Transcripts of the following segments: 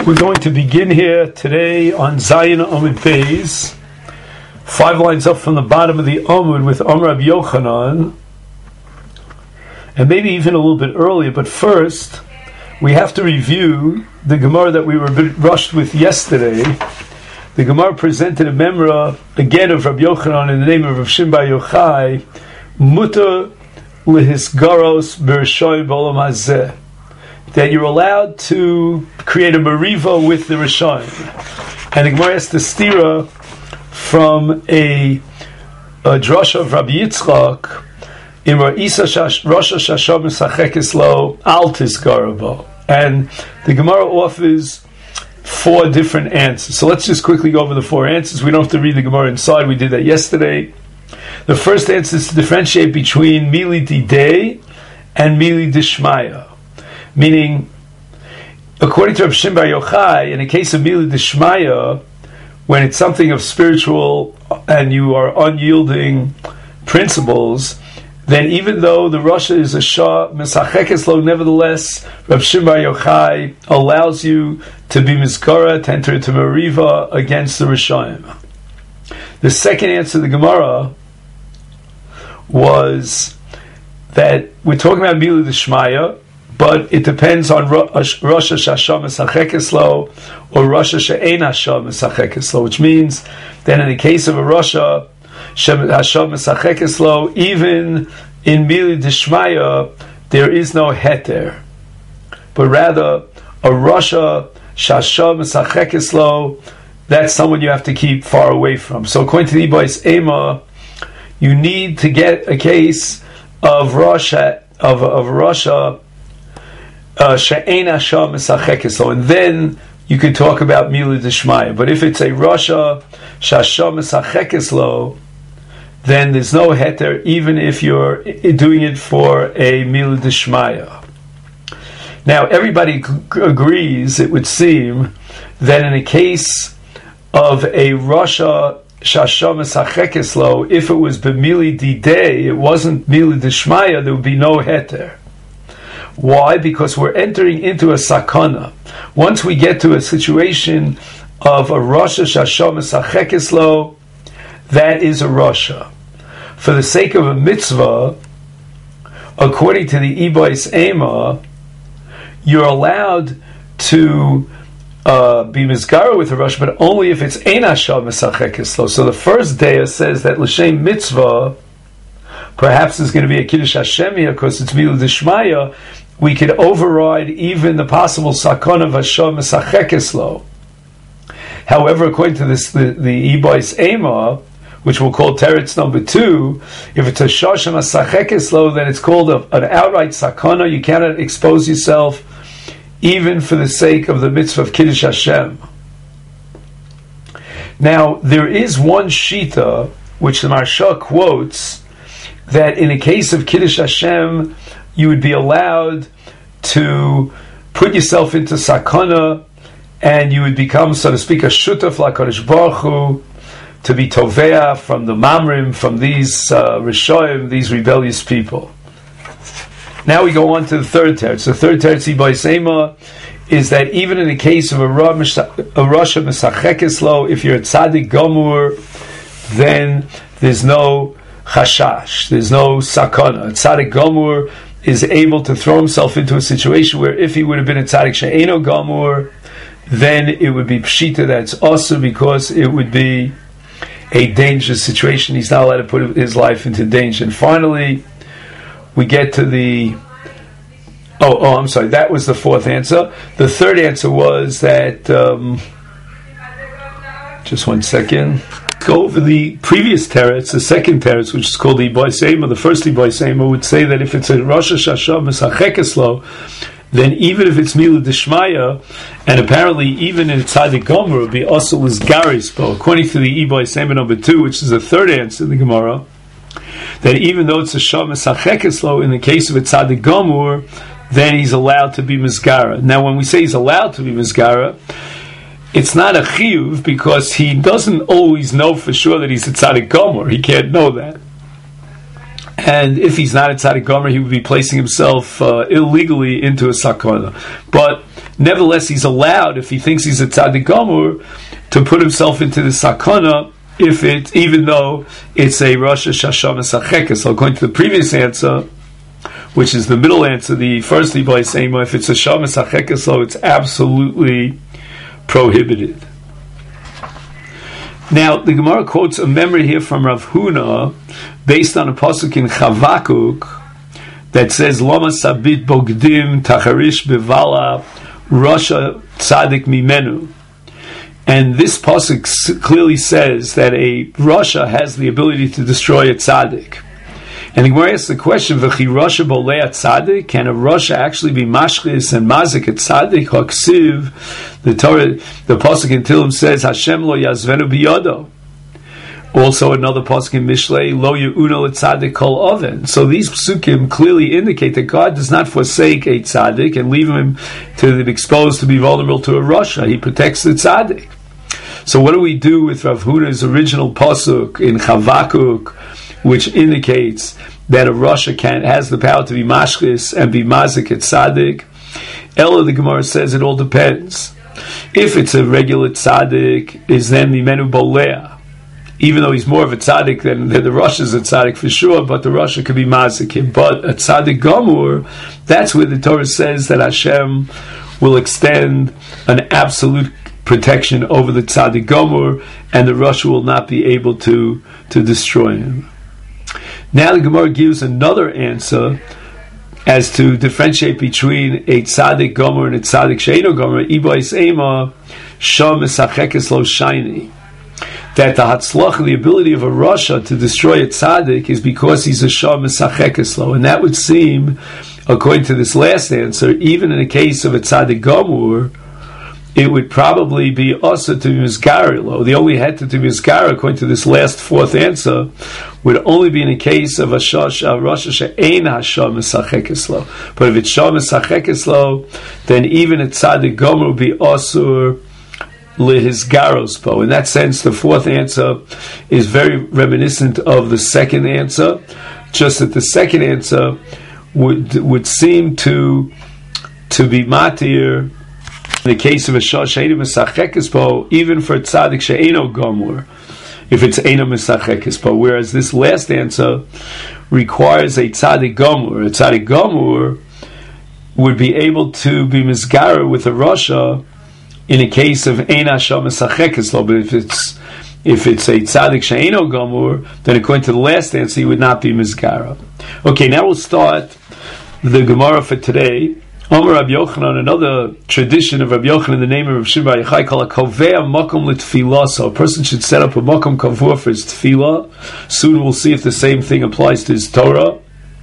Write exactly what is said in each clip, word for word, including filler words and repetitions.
We're going to begin here today on Zayin Amud Beis, five lines up from the bottom of the Amud with Amar Rabbi Yochanan, and maybe even a little bit earlier. But first, we have to review the Gemara that we were a bit rushed with yesterday. The Gemara presented a memra again of Rabbi Yochanan in the name of Rav Shimon bar Yochai, Mutar lehisgaros b'rishoy b'olam hazeh, that you're allowed to create a mariva with the Rishon. And the Gemara has the stira from a, a drasha of Rabbi Yitzchak in Ra'isa Rosh Hashanah Mesachekes Lo Al Tizkara Bo. And the Gemara offers four different answers. So let's just quickly go over the four answers. We don't have to read the Gemara inside. We did that yesterday. The first answer is to differentiate between Mili Didei and Mili Dishmaya. Meaning, according to Rav Shimon bar Yochai, in a case of Mili Dishmaya, when it's something of spiritual and you are unyielding principles, then even though the Rasha is a Shah Mesachekes Lo, nevertheless, Rav Shimon bar Yochai allows you to be Mizkara, to enter into Mariva against the Rishayim. The second answer to the Gemara was that we're talking about Mili Dishmaya, but it depends on Rosh Hashanah Mesachekes Lo or Rosh Hashanah Mesachekes Lo, which means that in the case of a Rosh Hashanah Mesachekes Lo, even in Mili Dishmaya, there is no heter, but rather a Rosh Hashanah Mesachekes Lo, that's someone you have to keep far away from. So according to the Ibois Ema, you need to get a case of Rosh of of Rosh She'ein Hashem Mesachekes Lo, and then you could talk about Mili Dishmaya. But if it's a Rasha Shashem Mesachekes Lo, then there's no heter, even if you're doing it for a Mili Dishmaya. Now, everybody g- agrees, it would seem, that in a case of a Rasha Shashem Mesachekes Lo, if it was B'Mili Didei, it wasn't Mili Dishmaya, there would be no heter. Why? Because we're entering into a sakana. Once we get to a situation of a Rosh Hashanah Mesachekes Lo, that is a Rasha. For the sake of a mitzvah, according to the Ibois Ema, you're allowed to uh, be mizgara with a Rosh, but only if it's Ein Hashanah Mesachekes Lo. So the first day says that l'shem mitzvah, perhaps there's going to be a Kiddush Hashem here because it's Mili Dishmaya. We could override even the possible sakon of Hashem Mesachekes Lo. However, according to this, the, the Ibois Ema, which we'll call teretz number two, if it's a Shashem Mesachekes Lo, then it's called a, an outright sakona. You cannot expose yourself even for the sake of the mitzvah of Kiddush Hashem. Now, there is one shita which the Maharsha quotes, that in a case of Kiddush Hashem, you would be allowed to put yourself into sakana, and you would become, so to speak, a shutaf l'Hakadosh Baruch Hu, to be tovea from the mamrim, from these uh, rishoyim, these rebellious people. Now we go on to the third teretz. The third teretz Ibois Ema is that even in the case of a Rosh Mesachekes Lo, if you're a tzaddik gomur, then there's no chashash, there's no sakana. A tzaddik gomur is able to throw himself into a situation where if he would have been a tzaddik she'eino gomur, then it would be pshita that's also because it would be a dangerous situation. He's not allowed to put his life into danger. And finally, we get to the oh, oh, I'm sorry, that was the fourth answer. The third answer was that um, just one second. Go over the previous teretz, the second teretz, which is called the Ibois Ema. The first Ibois Ema would say that if it's a Rosh Hashanah Mesachekes Lo, then even if it's Mili Dishmaya, and apparently even in Tzaddik Gomer, it would be also Lizgaris Bo. According to the Ibois Ema number two, which is the third answer in the Gemara, that even though it's a Shah Mesachekes Lo, in the case of a Tzaddik Gomer, then he's allowed to be Mizgara. Now, when we say he's allowed to be Mizgara, it's not a chiyuv because he doesn't always know for sure that he's a tzaddik gomer. He can't know that. And if he's not a tzaddik gomer, he would be placing himself uh, illegally into a sakana. But nevertheless he's allowed, if he thinks he's a tzaddik gomur, to put himself into the sakana, if it, even though it's a Rasha Shasham Esachekes. So according to the previous answer, which is the middle answer, the first by saying, if it's a Sham Esachekes, so it's absolutely prohibited. Now, the Gemara quotes a memory here from Rav Huna, based on a pasuk in Chavakuk, that says, Lama Sabit Bogdim Tacharish Bevala Rasha Tzadik Mimenu. And this pasuk clearly says that a Rasha has the ability to destroy a tzaddik. And the Gemara asks the question, V'chi Rasha bolei tzaddik? Can a Rasha actually be mashchis and mazik at tzaddik? Haksiv, the Torah, the pasuk in Tehillim says, Hashem lo yazvenu biyado. Also another pasuk in Mishlei, lo ye'uno tzaddik kol oven. So these psukim clearly indicate that God does not forsake a tzaddik and leave him to be exposed to be vulnerable to a Rasha. He protects the tzaddik. So what do we do with Rav Huna's original pasuk in Chavakuk, which indicates that a Rasha can has the power to be mashchis and be mazik at tzaddik? Ella, the Gemara says, it all depends. If it's a regular tzaddik, is then mimenu bolea, even though he's more of a tzaddik than, than the Rasha is a tzaddik for sure, but the Rasha could be mazik him. But a tzaddik gomur, that's where the Torah says that Hashem will extend an absolute protection over the tzaddik gomur, and the Rasha will not be able to, to destroy him. Now the Gemara gives another answer as to differentiate between a tzaddik gomer and a tzaddik she'eino gomer. Ibais ema sham esachekes lo shiny. That the hatzlach, the ability of a Rasha to destroy a tzaddik, is because he's a sham esachekes lo, and that would seem, according to this last answer, even in the case of a tzaddik gomer, it would probably be also to be mizgara lo. The only head to be mizgara, according to this last fourth answer, would only be in the case of a shash a Rasha she'ein hasham esachekes lo. But if it's sham esachekes lo, then even a tzaddik gomer would be asur lehizgaros po. In that sense, the fourth answer is very reminiscent of the second answer, just that the second answer would would seem to to be matir in the case of a shah she'eino mesachekes po, even for tzaddik she'eino gomer, if it's eino mesachekes po. Whereas this last answer requires a tzaddik gomer. A tzaddik gomer would be able to be mizgara with a Rasha in a case of ein hasham mesachekes lo. But if it's if it's a tzaddik she'eino gomer, then according to the last answer, he would not be mizgara. Okay, now we'll start the Gemara for today. Omer Rabbi Yochanan, another tradition of Rabbi Yochanan in the name of Rabbi Shimon Bar Yochai, called a kovea makom l'tfilah. So a person should set up a makom kavua for his tfilah. Soon we'll see if the same thing applies to his Torah.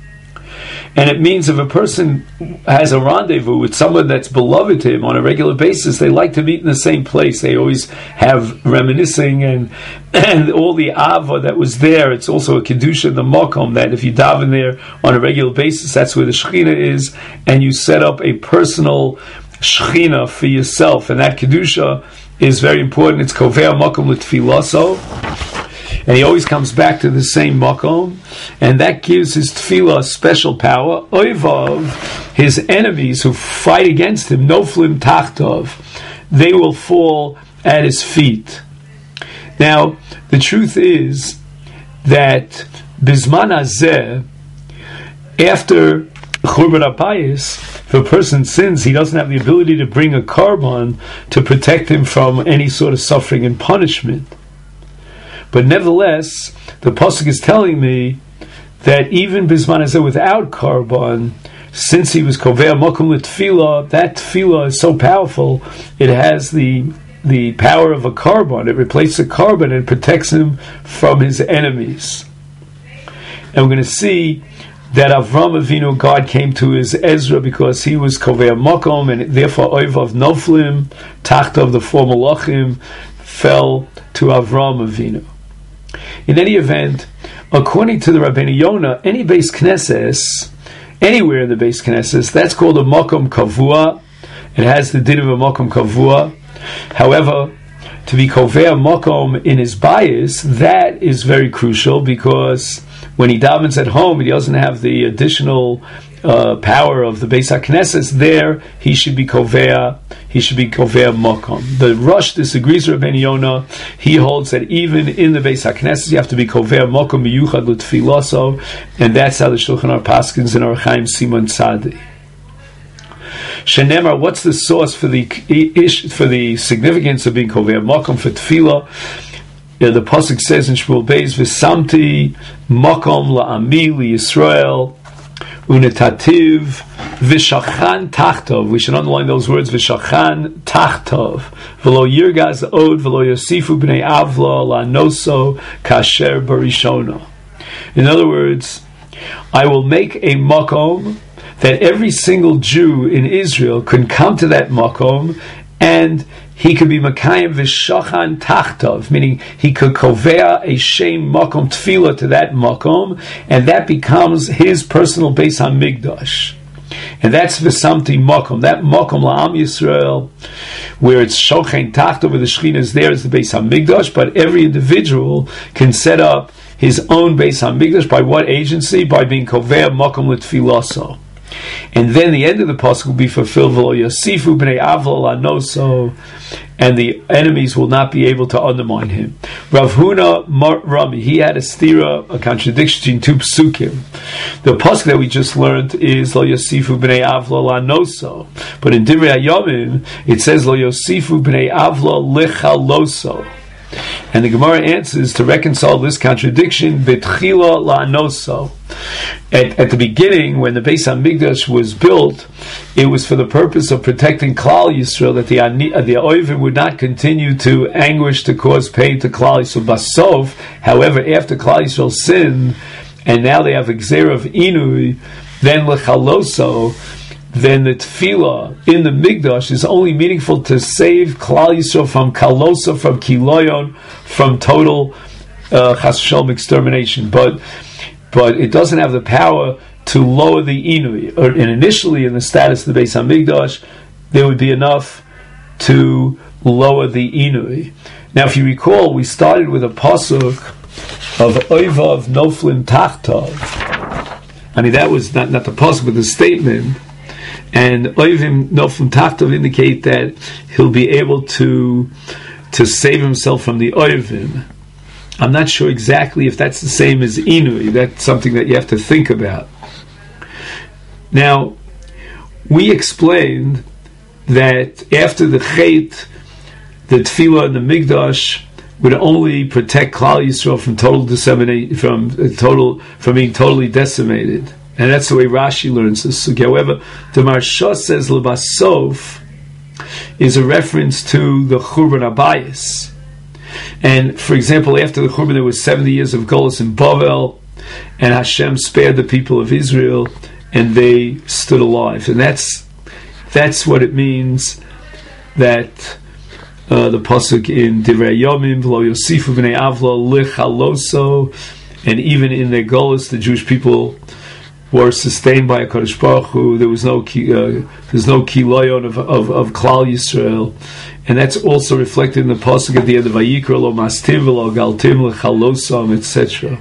And it means if a person has a rendezvous with someone that's beloved to him on a regular basis, they like to meet in the same place. They always have reminiscing and and all the ava that was there. It's also a kedusha in the makom that if you daven there on a regular basis, that's where the shechina is, and you set up a personal shechina for yourself, and that kedusha is very important. It's kovea makom l'tfilaso. And he always comes back to the same makom, and that gives his tefillah special power. Oivav, his enemies who fight against him, noflim tachtov, they will fall at his feet. Now, the truth is that bizman hazeh, after Churban HaPayis, if a person sins, he doesn't have the ability to bring a korban to protect him from any sort of suffering and punishment. But nevertheless, the pasuk is telling me that even Bizman Hazeh without korban, since he was kovea makom l'tfilah, that tfilah is so powerful, it has the the power of a korban. It replaces a korban and protects him from his enemies. And we're going to see that Avram Avinu, God came to his Ezra because he was kovea makom, and therefore oivav noflim, tachtov, the four malachim, fell to Avram Avinu. In any event, according to the Rabbeinu Yonah, any Beis Knesses, anywhere in the Beis Knesses, that's called a makom kavua. It has the din of a makom kavua. However, to be kovea makom in his bias, that is very crucial, because when he davens at home, he doesn't have the additional uh, power of the Beis HaKnesses. There, he should be kovea. He should be kovea mokom. The Rosh disagrees with Rabbeinu Yonah. He holds that even in the Beis HaKnesses, you have to be kovea mokom miyuchad l'tfiloso, and that's how the Shulchan Aruch paskins in Orach Chaim Simon Tzadi. Shenemar, what's the source for the for the significance of being kovea mokom for tefillah? Yeah, the pasuk says in Shmuel Beis, "V'samti mokom la'ami liYisrael unetativ v'shachan tachtov." We should underline those words: v'shachan tachtov. V'lo yirgaz od v'lo yosifu b'nei avlo la'noso kasher barishona. In other words, I will make a mokom that every single Jew in Israel can come to that makom, and he could be Makayim v'shachan tachtov, meaning he could kovea a shem makom tefillah to that makom, and that becomes his personal Beis HaMikdash. And that's v'samti makom, that makom la'am Yisrael, where it's shochan tachtov, where the Shekhinah is there, is the Beis HaMikdash, but every individual can set up his own Beis HaMikdash by what agency? By being kovea makom l'tfilaso. And then the end of the pasuk will be fulfilled, V'lo yosifu b'nei avlo la'noso, and the enemies will not be able to undermine him. Rav Huna Mar- Rami, he had a stira, a contradiction between two psukim. The pasuk that we just learned is Lo yosifu b'nei avlo la'noso, but in Divrei HaYomim it says Lo yosifu b'nei avlo lichaloso. And the Gemara answers to reconcile this contradiction, B'tchila la'anoso. At, at the beginning, when the Beis HaMikdash was built, it was for the purpose of protecting Klal Yisrael, that the the Oivim would not continue to anguish, to cause pain to Klal Yisrael. Basov, however, after Klal Yisrael sinned, and now they have a Gzeira of Inui, then L'chaloso, then the tefillah in the Mikdash is only meaningful to save Klal Yisrael from kalosa, from kiloyon, from total uh, chas v'shalom extermination. But but it doesn't have the power to lower the inui. Or, and initially, in the status of the Beis HaMikdash, there would be enough to lower the inui. Now, if you recall, we started with a pasuk of Oivav Noflim Tachtov. I mean, that was not, not the pasuk, but the statement. And Oivim Noflim Tachtov indicate that he'll be able to to save himself from the Oivim. I'm not sure exactly if that's the same as Inui. That's something that you have to think about. Now, we explained that after the Chet, the Tefillah and the Mikdash would only protect Klal Yisrael from total disseminate, from uh, total from being totally decimated. And that's the way Rashi learns this. However, the Marsha says Lebasof is a reference to the Churban Abayis. And for example, after the Churban, there was seventy years of Golus in Bavel, and Hashem spared the people of Israel, and they stood alive. And that's that's what it means that uh, the pasuk in Divrei Yomim, V'lo Yosifu b'nei avlo lichaloso, and even in their Golus, the Jewish people were sustained by a Kadosh Baruch Hu. There was no uh, there's no kiloyon of, of of Klal Yisrael, and that's also reflected in the pasuk at the end of Vayikra lo mastiv lo galtim lechalosam, et cetera.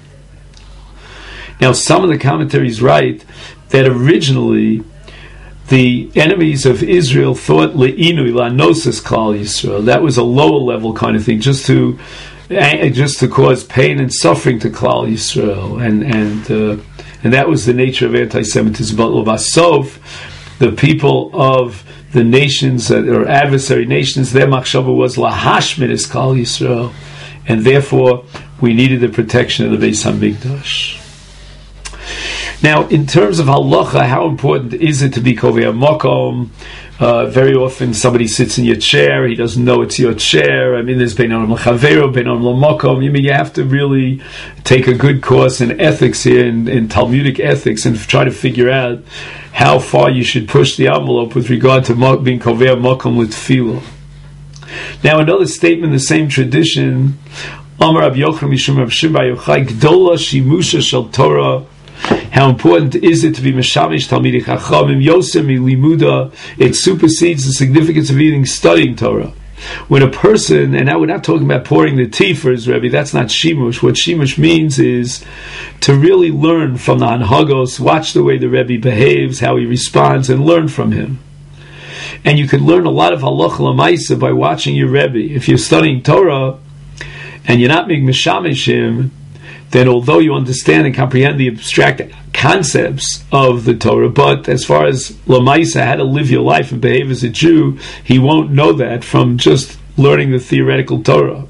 Now, some of the commentaries write that originally the enemies of Israel thought le'inui la'nosis Klal Yisrael. That was a lower level kind of thing, just to just to cause pain and suffering to Klal Yisrael, and and. Uh, And that was the nature of anti-Semitism. But Lovasov, the people of the nations, that or adversary nations, their machshava was lahashmid es Klal Yisrael, and therefore we needed the protection of the Beis HaMikdash. Now, in terms of halacha, how important is it to be kovei makom? Uh, very often somebody sits in your chair, he doesn't know it's your chair. I mean, there's bein adam l'chavero, bein adam l'makom. You mean you have to really take a good course in ethics here, in, in Talmudic ethics, and try to figure out how far you should push the envelope with regard to mo- being kovei makom with tefillah. Now, another statement in the same tradition, Amar Rab Yochanan Mishum Rab Shimon Bar Yochai, Gdola Shimusha Shel Torah. How important is it to be Meshamish Talmidei Chachamim Yosem Limuda? It supersedes the significance of even studying Torah. when a person, and now we're not talking about pouring the tea for his Rebbe, that's not shimush. What shimush means is to really learn from the Hanhagos, watch the way the Rebbe behaves, how he responds, and learn from him. And you can learn a lot of halacha l'maisa by watching your Rebbe. If you're studying Torah and you're not being mishameshim, then although you understand and comprehend the abstract concepts of the Torah, but as far as l'maisa, how to live your life and behave as a Jew, he won't know that from just learning the theoretical Torah.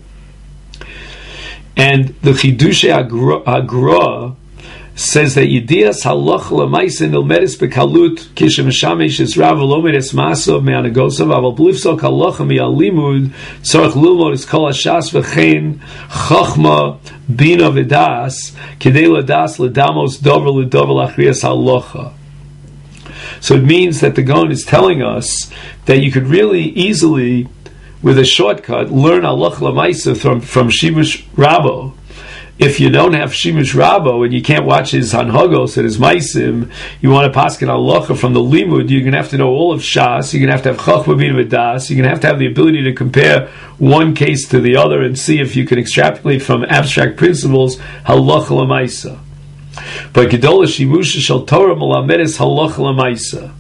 And the Chidushe Agra says that Yedias halacha l'maisa nilmedes bekalut kishem shamesh es rav v'lomed es masav me'anagosav aval blifsok halacha mi'alimud tzarich lilmod es kol hashas v'chein chachma bina v'das kidei ladas ledamos dover ledover lachrias halacha. So it means that the Gaon is telling us that you could really easily, with a shortcut, learn halacha l'maisa from from Shimush Rabo. If you don't have Shimush Rabo and you can't watch his Hanhagos and his Maisim, you want to paskin halacha from the Limud, you're going to have to know all of Shas, you're going to have to have Chachma Bin V'das, you're going to have to have the ability to compare one case to the other and see if you can extrapolate from abstract principles halacha l'maisa. But Gedolah Shimusha Shel Torah Melamedes halacha l'maisa.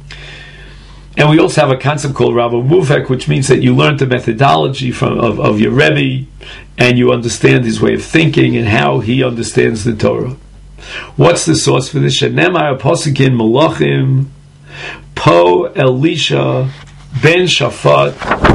And we also have a concept called Rabba Muvek, which means that you learn the methodology from of, of your Rebbe, and you understand his way of thinking and how he understands the Torah. What's the source for this? Shenemar Posikin Malachim Po Elisha Ben Shafat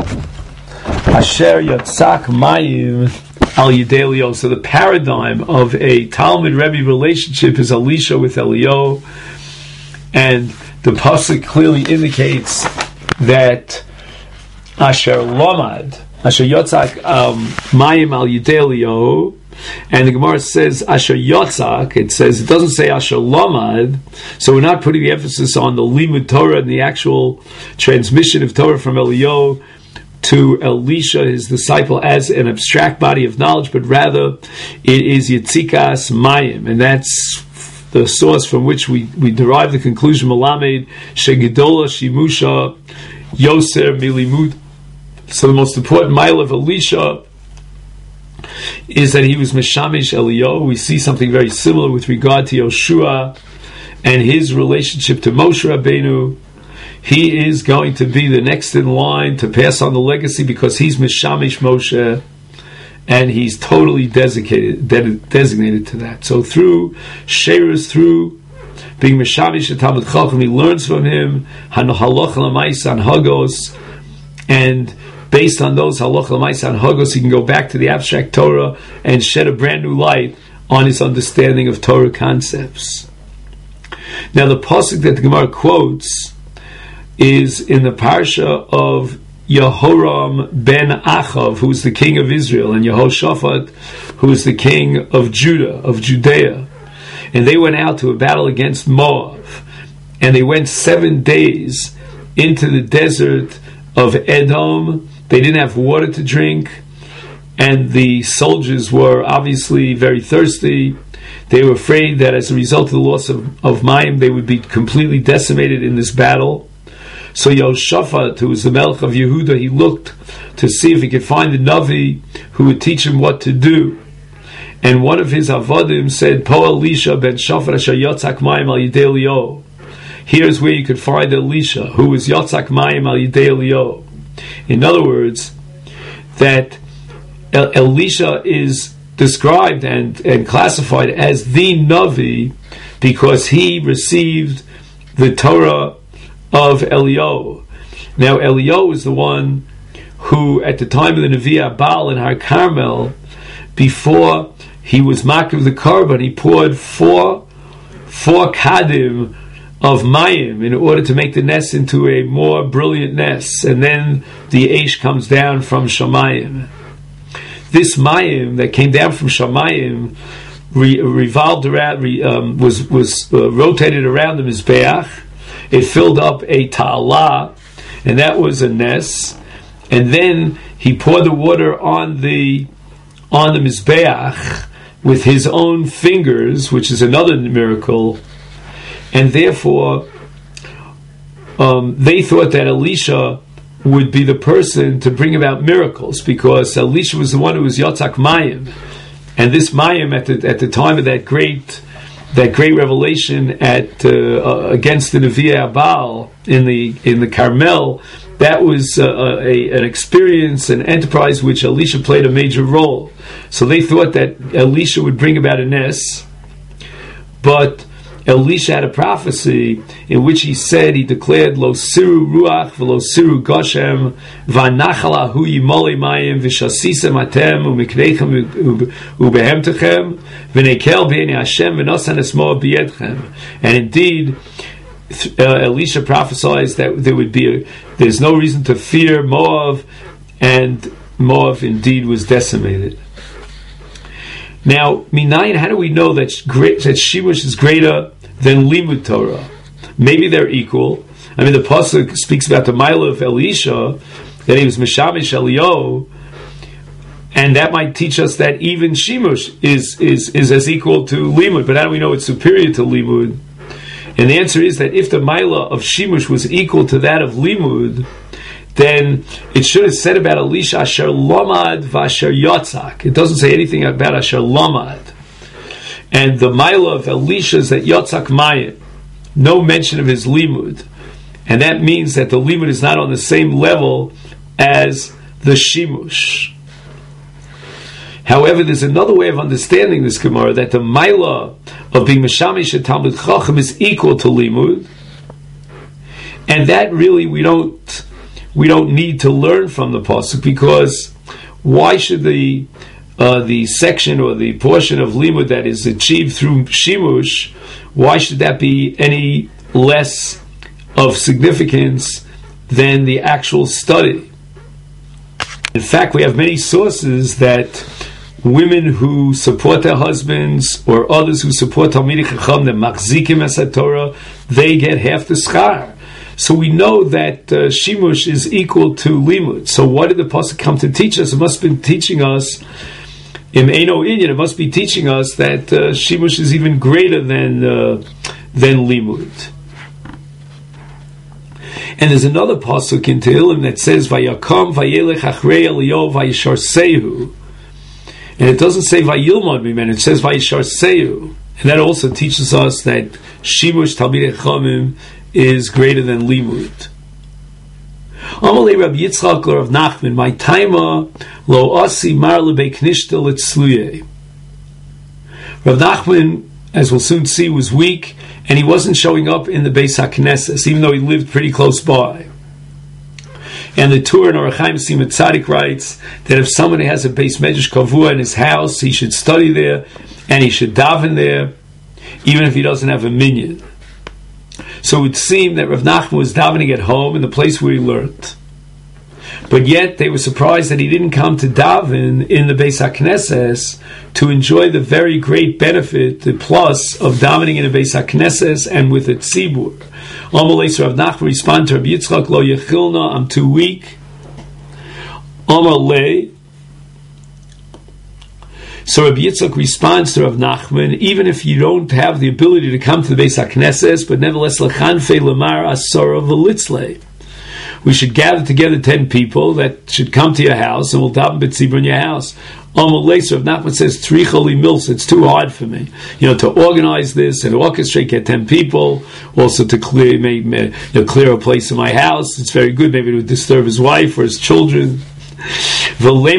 Asher Yatzak Mayim Al Yidelio. So the paradigm of a Talmud Rebbe relationship is Elisha with Elio, and the pasuk clearly indicates that Asher Lomad, Asher Yotzak Mayim Al Yidelio, and the Gemara says Asher Yotzak. It says, it doesn't say Asher Lomad, so we're not putting the emphasis on the Limud Torah and the actual transmission of Torah from Elio to Elisha, his disciple, as an abstract body of knowledge, but rather it is Yitzikas Mayim, and that's the source from which we, we derive the conclusion Malamed Shegedola Shimusha Yoser Milimud. So the most important mile of Elisha is that he was Meshamish Elio. We see something very similar with regard to Yoshua and his relationship to Moshe Rabbeinu. He is going to be the next in line to pass on the legacy because he's Meshamish Moshe, and he's totally designated de- designated to that. So through Sheirus, through being Meshamish Talmud Chacham, he learns from him Halacha L'maisa and Hagos, and based on those Halacha L'maisa and Hagos, he can go back to the abstract Torah and shed a brand new light on his understanding of Torah concepts. Now the pasuk that the Gemara quotes is in the parsha of Yehoram ben Achav, who is the king of Israel, and Yehoshaphat, who is the king of Judah, of Judea. And they went out to a battle against Moab. And they went seven days into the desert of Edom. They didn't have water to drink, and the soldiers were obviously very thirsty. They were afraid that as a result of the loss of, of Mayim, they would be completely decimated in this battle. So Yehoshaphat, who was the Melech of Yehuda, he looked to see if he could find a Navi who would teach him what to do. And one of his Avadim said, Po Elisha ben Shafat asher Yotzak Mayim al Yidei Elio. Here's where you could find Elisha, who was Yotzak Mayim al Yidei Elio. In other words, that El- Elisha is described and, and classified as the Navi because he received the Torah of Elio. Now Elio is the one who, at the time of the Nevi'ah Baal in Har Carmel, before he was Makav the Korban, he poured four four kadim of mayim in order to make the nest into a more brilliant nest, and then the Eish comes down from Shamayim. This mayim that came down from Shamayim re- revolved around, re- um, was was uh, rotated around the Mizbeach. It filled up a ta'ala, and that was a nes. And then he poured the water on the on the Mizbeach with his own fingers, which is another miracle. And therefore, um, they thought that Elisha would be the person to bring about miracles, because Elisha was the one who was Yotzak Mayim, and this Mayim at the at the time of that great that great revelation at uh, uh, against the Nevi'ah Baal in the in the Carmel, that was uh, a, an experience, an enterprise which Elisha played a major role. So they thought that Elisha would bring about a nes, but Elisha had a prophecy in which he said, he declared, Lo siru ruach v'lo siru goshem v'anachal ahu yimolei mayim v'shasisem atem u'mikneichem u'behemtechem v'nekel b'nei Hashem v'nosan esmo b'yedchem. And indeed, uh, Elisha prophesied that there would be a, there's no reason to fear Moab, and Moab indeed was decimated. Now, Minayin, how do we know that great, that Shimush is greater than Limud Torah? Maybe they're equal. I mean, the pasuk speaks about the Mila of Elisha, that he was Meshamish Eliyahu, and that might teach us that even Shimush is, is, is as equal to Limud. But how do we know it's superior to Limud? And the answer is that if the Mila of Shimush was equal to that of Limud, then it should have said about Elisha Asher Lomad Vasher Yotzak. It doesn't say anything about Asher Lomad. And the Mila of Elisha is that Yotzak Mayim, no mention of his Limud. And that means that the Limud is not on the same level as the Shimush. However, there's another way of understanding this Gemara, that the Mila of being Meshamish at Talmud Chacham is equal to Limud. And that really we don't We don't need to learn from the pasuk, because why should the uh, the section or the portion of limud that is achieved through shimush, why should that be any less of significance than the actual study? In fact, we have many sources that women who support their husbands or others who support Talmidei Chacham, the machzikim es Torah, they get half the schar. So we know that uh, Shimush is equal to Limud. So what did the pasuk come to teach us? It must have been teaching us, in Eino Inyan, it must be teaching us that uh, Shimush is even greater than uh, than Limud. And there's another pasuk in Tehillim that says, Vayakam vayelech achrei Eliyahu vayishar sehu. And it doesn't say Vayilmod Mimen, it says Vayishar sehu. And that also teaches us that Shimush Talmidei Chachamim is greater than Limud. Amalei Rabbi Yitzchak or Rav Nachman, my taima lo asi mar lebeiknishta litzluye. Rav Nachman, as we'll soon see, was weak, and he wasn't showing up in the Beis HaKnesses, even though he lived pretty close by. And the Tur in Orach Chaim Simon Tzadik writes that if somebody has a Beis Medrash Kavua in his house, he should study there, and he should daven there, even if he doesn't have a minyan. So it would seem that Rav Nachman was davening at home in the place where he learned. But yet they were surprised that he didn't come to daven in the Beis HaKnesses to enjoy the very great benefit, the plus of davening in the Beis HaKnesses and with a tzibur. Amalei Rav Nachman responded to Rabbi Yitzchak, Lo yechilna, I'm too weak. Amalei. So Rabbi Yitzchak responds to Rav Nachman, even if you don't have the ability to come to the Beis HaKnesses, but nevertheless, L'chanfei Lamar Asara V'litzlei. We should gather together ten people that should come to your house, and we'll daven b'tzibur in your house. Amalei, so Rav Nachman says, Tricholi Milsa, it's too hard for me, you know, to organize this and orchestrate, get ten people, also to clear, make, you know, clear a place in my house. It's very good, maybe it would disturb his wife or his children. But Rabbi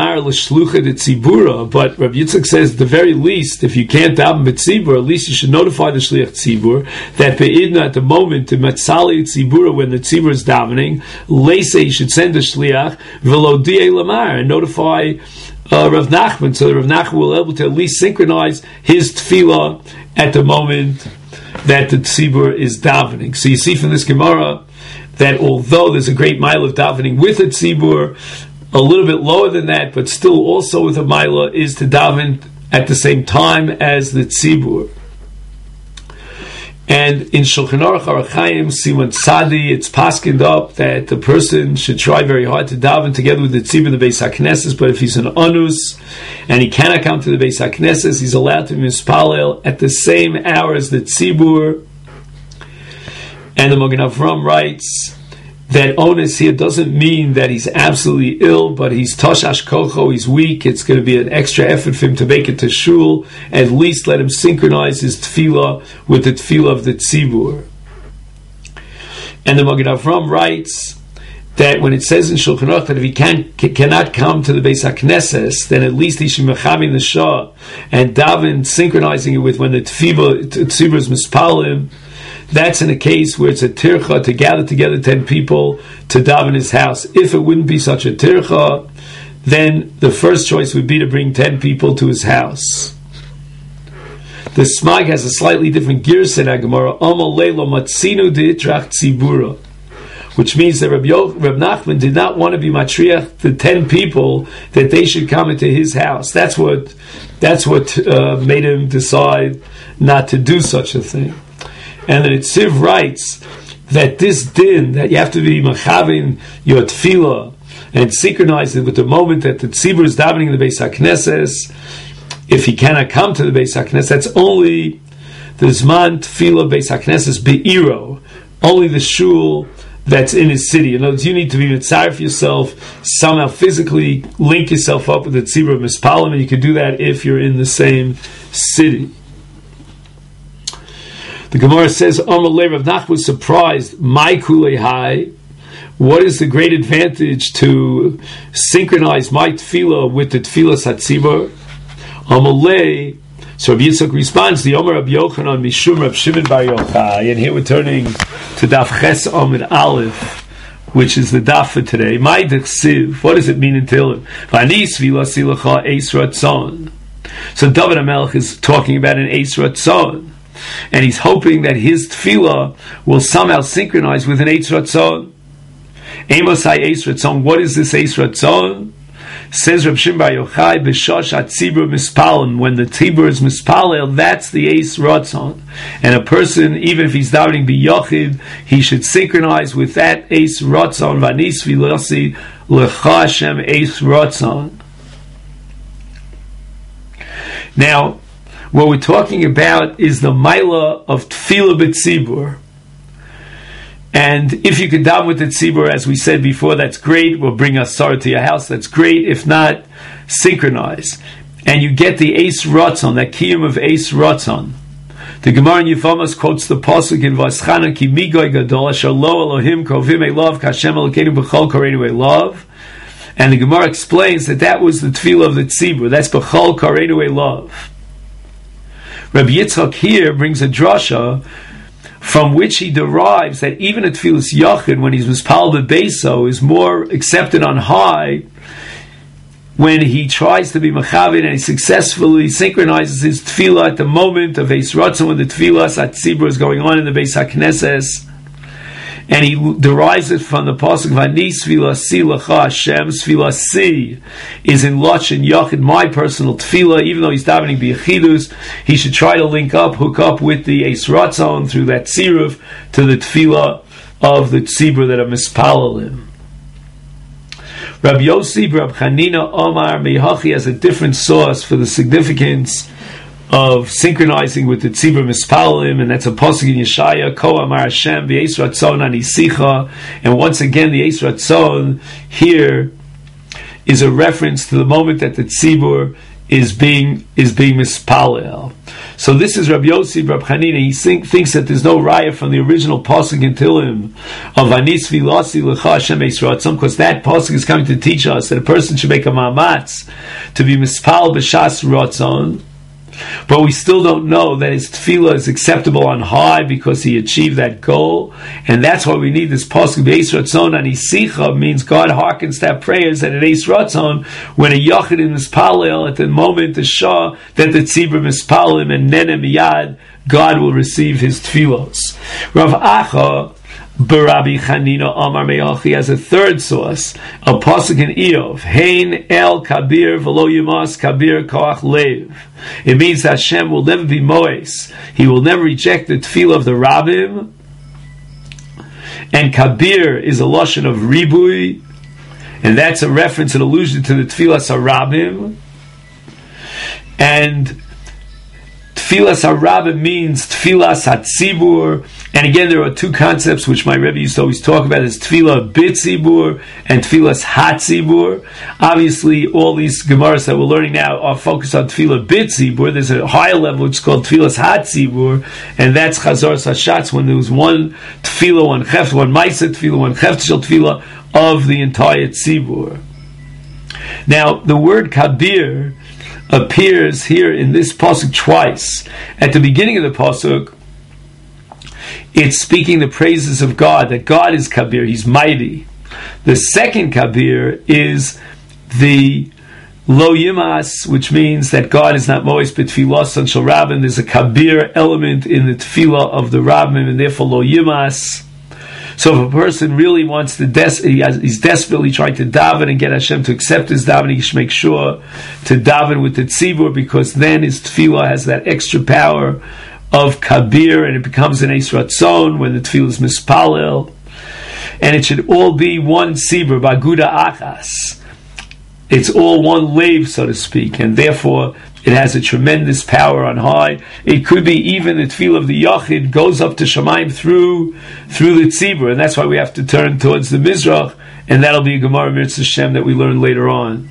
Yitzchak says, at the very least, if you can't daven b'tzibur, at least you should notify the shliach tzibur that be'idna at the moment to matzali tzibura when the tzibur is davening, leise you should send a shliach v'lo lamar and notify uh, Rav Nachman, so that Rav Nachman will be able to at least synchronize his tefillah at the moment that the tzibur is davening. So you see from this Gemara that although there's a great mile of davening with a tzibur, a little bit lower than that, but still also with a mila, is to daven at the same time as the tzibur. And in Shulchan Aruch Orach Chaim Simon Tzadi, it's paskined up that the person should try very hard to daven together with the tzibur in the Beis HaKnesses, but if he's an anus and he cannot come to the Beis HaKnesses, he's allowed to mispalel at the same hour as the tzibur. And the Magen Avram writes that onus here doesn't mean that he's absolutely ill, but he's toshash kocho, he's weak. It's going to be an extra effort for him to make it to shul. At least let him synchronize his tefillah with the tefillah of the tzibur. And the Magen Avram writes that when it says in Shulchan Aruch that if he can, cannot come to the Beis HaKnesses, then at least he should mechamin the Shah and daven, synchronizing it with when the tefillah, tzibur is mispalim. That's in a case where it's a tircha to gather together ten people to daven his house. If it wouldn't be such a tircha, then the first choice would be to bring ten people to his house. The Smag has a slightly different girsa in Gemara, Amal leilo matzinu ditrach tzibura, which means that Reb, Yo- Reb Nachman did not want to be matriach the ten people that they should come into his house. That's what that's what uh, made him decide not to do such a thing. And the Netziv writes that this din, that you have to be machavin your tefillah and synchronize it with the moment that the tzibur is davening in the Beis HaKnesses. If he cannot come to the Beis HaKnesses, that's only the Zman tefillah Beis HaKnesses be'iro, only the shul that's in his city. In other words, you need to be mitzaref yourself, somehow physically link yourself up with the tzibur of mispalim, and you can do that if you're in the same city. The Gemara says, Amalei Rav Nachman was surprised, my kulei hai, what is the great advantage to synchronize my tefillah with the tefillah satzibur? Amalei, so Rabbi Yitzchak responds, the Omer Rabbi Yochanan Mishum Rabbi Shimon Bar Yochai, and here we're turning to Daf Ches Amud Aleph, which is the daf for today. My dechsiv, what does it mean in Tehillim? V'ani svila silacha eis ratzon. So David HaMelech is talking about an eis ratzon, and he's hoping that his tefillah will somehow synchronize with an eis ratzon. Amos hay eis ratzon. What is this eis ratzon? Says Reb Shimon Bar Yochai, b'shosh hatzibur mispalin. When the tzibur is mispalel, that's the eis ratzon. And a person, even if he's davening biyochid, he should synchronize with that eis ratzon. Vanis vilasi lecha Hashem eis ratzon. Now, what we're talking about is the maila of tefillah b'tzibur. And if you can daven with the tzibur, as we said before, that's great. We'll bring a sar to your house. That's great. If not, synchronize. And you get the eis ratzon, that kiyum of eis ratzon. The Gemara in Yevamos quotes the pasuk in Vaschana ki migoy gadol asher lo Elohim krovim elav kashem elokeinu b'chol koreinu elav. And the Gemara explains that that was the tefillah of the tzibur. That's b'chol koreinu elav. Rabbi Yitzchak here brings a drasha from which he derives that even at tefillas yachid, when he's mispal bebeso, is more accepted on high when he tries to be machavin and he successfully synchronizes his tefillah at the moment of Eis Ratzon, when the tefillah at tzibur is going on in the Beis HaKnesses. And he derives it from the pasuk Vani Svila Si Lacha Hashem. Svila Si is in Lachon Yachid, my personal tefillah. Even though he's davening b'yechidus, he should try to link up, hook up with the Eis Ratzon through that tziruf to the tefillah of the tzibur that are mispalalim. Rabbi Yossi Rabbi Chanina Omar Mehachi has a different source for the significance of synchronizing with the tzibur mispalim, and that's a pasuk in Yeshaya, Ko Amar Hashem v'Eis Ratzon ani sicha. And once again, the Eis Ratzon here is a reference to the moment that the tzibur is being is being mispalel. So this is Rabbi Yossi Rabbi Chanina. He think, thinks that there's no raya from the original pasuk in Tehillim of Anis Vilasi Lecha Hashem Eis Ratzon, because that pasuk is coming to teach us that a person should make a maamatz to be mispal b'shas ratzon. But we still don't know that his tefillah is acceptable on high because he achieved that goal, and that's why we need this pasuk Beis Ratzon ani sicha, means God hearkens to our prayers at an Eis Ratzon when a yachid in mispalel at the moment the shah that the tzibur mispalim and nene miyad, God will receive his tefillos. Rav Acha Barabi Chanina Amar Me'achi has a third source, a pasuk in Eov, Hein El Kabir V'lo Yimas Kabir Koach Lev. It means that Hashem will never be Moes. He will never reject the tefillah of the Rabbim. And Kabir is a lashon of Ribui, and that's a reference, an allusion to the tefillah Sarabim. And Tfilas HaRabim means Tfilas HaTzibur. And again, there are two concepts which my Rebbe used to always talk about, is Tfilah B'Tzibur and Tfilas HaTzibur. Obviously, all these Gemaras that we're learning now are focused on Tfilah B'Tzibur. There's a higher level which is called Tfilas HaTzibur, and that's Chazar Sashatz, when there was one Tfilah, one Cheft, one Maisa Tfilah, one Cheft Shel Tfilah of the entire Tzibur. Now, the word Kabir appears here in this pasuk twice. At the beginning of the pasuk, it's speaking the praises of God, that God is Kabir, He's mighty. The second Kabir is the Lo Yimas, which means that God is not Mois B'Tfilas and Shel Rabim. There's a Kabir element in the Tfilah of the Rabim, and therefore Lo Yimas. So if a person really wants to, des- he has, he's desperately trying to daven and get Hashem to accept his davening, he should make sure to daven with the tzibur, because then his tefillah has that extra power of kabir, and it becomes an eis ratzon when the tefillah is mispalel. And it should all be one tzibur, baguda achas. It's all one lave, so to speak, and therefore it has a tremendous power on high. It could be even the tefillah of the Yachid goes up to Shamayim through through the tzibur, and that's why we have to turn towards the Mizrach, and that'll be a Gemara Mitzvah Shem that we learn later on.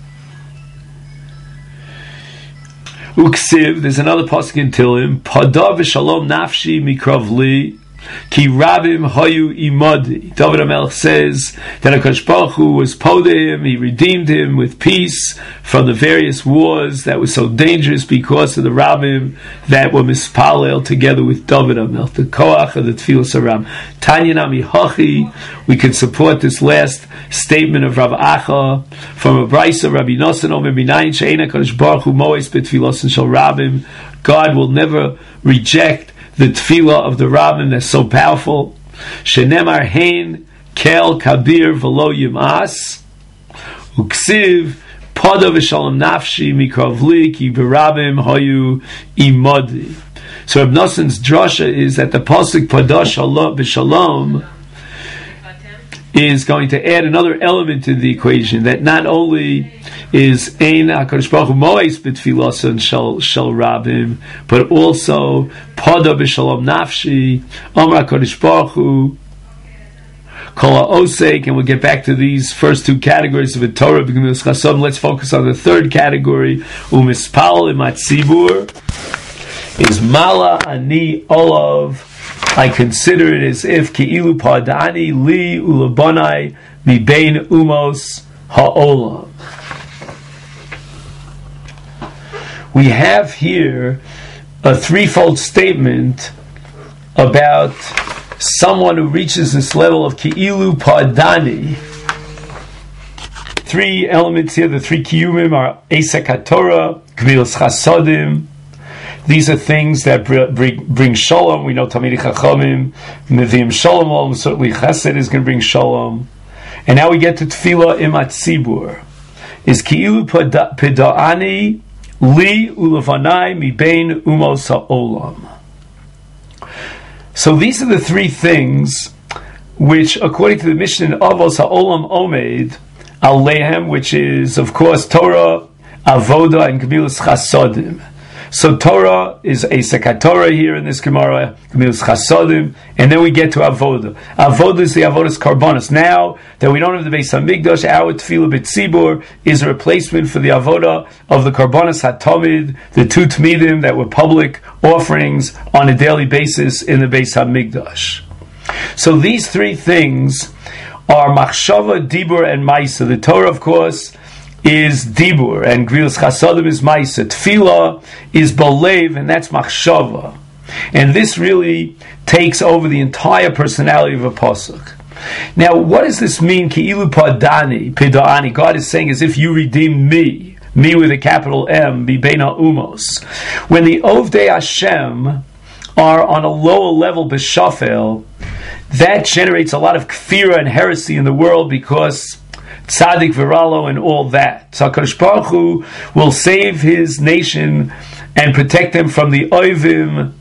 Uksiv, there's another pasuk in Tilim, Pada v'shalom nafshi mikrav li, Ki Rabim Hayu Imadi. David HaMelech says that HaKadosh Baruch Hu was podeh him, He redeemed him with peace from the various wars that were so dangerous because of the Rabim that were mispalel together with David HaMelech. The Koach of the Tfilas HaRabim. Tanya Nami Hachi. We can support this last statement of Rav Acha from a Brisa, Rabbi Nosson Omer Minayin She'ein HaKadosh Baruch Hu Moes B'Tfilas Shel Rabim. God will never reject the tefillah of the Rabbim that's so powerful. Shenemar hein kel kabir v'lo yimas uksiv pada v'shalom nafshi mikrav li ki b'Rabbim hayu imadi. So Reb Nosson's drasha is that the pasuk pada shalom b'shalom is going to add another element to the equation, that not only is Ein HaKadosh Baruch Hu Moes B'Tfilas and Shel Shel Rabim, but also Pada B'Shalom Nafshi, Amar HaKadosh Baruch Hu, Kol HaOsek, and we'll get back to these first two categories of the Torah, B'Gemilas Chasom. Let's focus on the third category, U'Mispal Imat Tzibur, is Mala Ani Olav. I consider it as if Ki'ilu Padani Li Ulabonai Mibein Umos Ha'olam. We have here a threefold statement about someone who reaches this level of Ki'ilu Padani. Three elements here, the three Kiyumim are Esek HaTorah, Gemilas Chasodim. These are things that bring, bring shalom. We know Talmidei Chachamim Meviim shalom. Certainly Chesed is going to bring shalom. And now we get to Tefillah Imat Tzibur. Is Ki'ilu Peda'ani Li Ulevanai Mibein Umos Ha'olam. So these are the three things which, according to the Mishnah in Avos Ha'olam Omed Alehem, which is of course Torah, Avoda, and Gemilas Chasodim. So Torah is a Esek Torah here in this Gemara, Gemilas Chasodim, and then we get to Avoda. Avoda is the Avodas Karbonos. Now that we don't have the Beis Hamikdash, our Tefillah B'Tzibur is a replacement for the Avoda of the Karbonos HaTomid, the two Tmidim that were public offerings on a daily basis in the Beis Hamikdash. So these three things are Machshava, Dibur, and Maisa. The Torah, of course, is Dibur, and Gemilas Chasodim is Maisa. Tefillah is Balev, and that's Machshava. And this really takes over the entire personality of a pasuk. Now, what does this mean? Ki'ilu Padani, Peda'ani. God is saying as if you redeemed me, me with a capital M, Mibein Umos. When the Ovdei Hashem are on a lower level, B'Shafel, that generates a lot of kfira and heresy in the world because Tzaddik Viralo and all that. So HaKadosh Baruch Hu will save his nation and protect them from the Oivim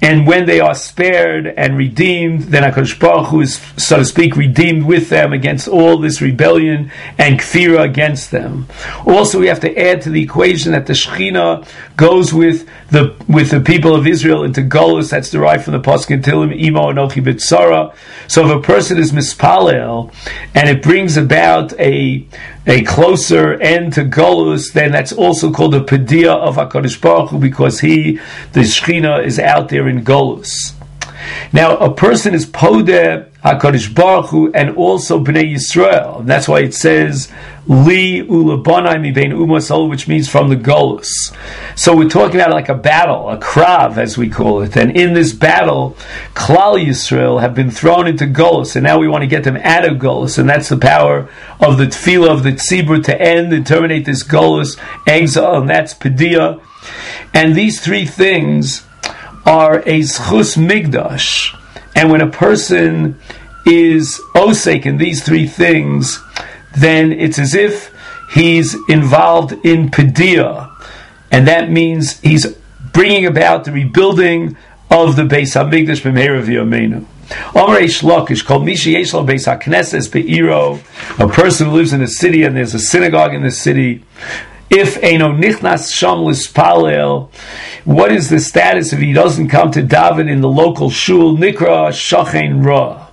And when they are spared and redeemed, then HaKadosh Baruch Hu is, so to speak, redeemed with them against all this rebellion and kfira against them. Also, we have to add to the equation that the Shekhinah goes with the with the people of Israel into Golus. That's derived from the Pasuk in Tehillim, Imo Anochi B'Tzara. So if a person is mispalel and it brings about a a closer end to Golus, then that's also called a Padiyah of HaKadosh Baruch Hu, because he, the Shekhinah, is out there in Golus. Now, a person is Podeh HaKadosh Baruch Hu and also Bnei Yisrael. And that's why it says, Li Ulabanai Mibein Umasol, which means from the Golus. So we're talking about like a battle, a krav, as we call it. And in this battle, Klal Yisrael have been thrown into Golus, and now we want to get them out of Golus. And that's the power of the Tefillah of the Tzibur to end and terminate this Golus exile, and that's Padiyah. And these three things are a Zchus Migdash. And when a person is osek in these three things, then it's as if he's involved in Padiyah. And that means he's bringing about the rebuilding of the Beis HaMikdash b'meira v'yameinu. Amar Eish Lakish called Mishi Yesh Lo Beis HaKnesses Be'iro, a person who lives in a city and there's a synagogue in the city. If Eino Nichnas Sham Lispalel, what is the status if he doesn't come to daven in the local shul? Nikra Shachen Ra.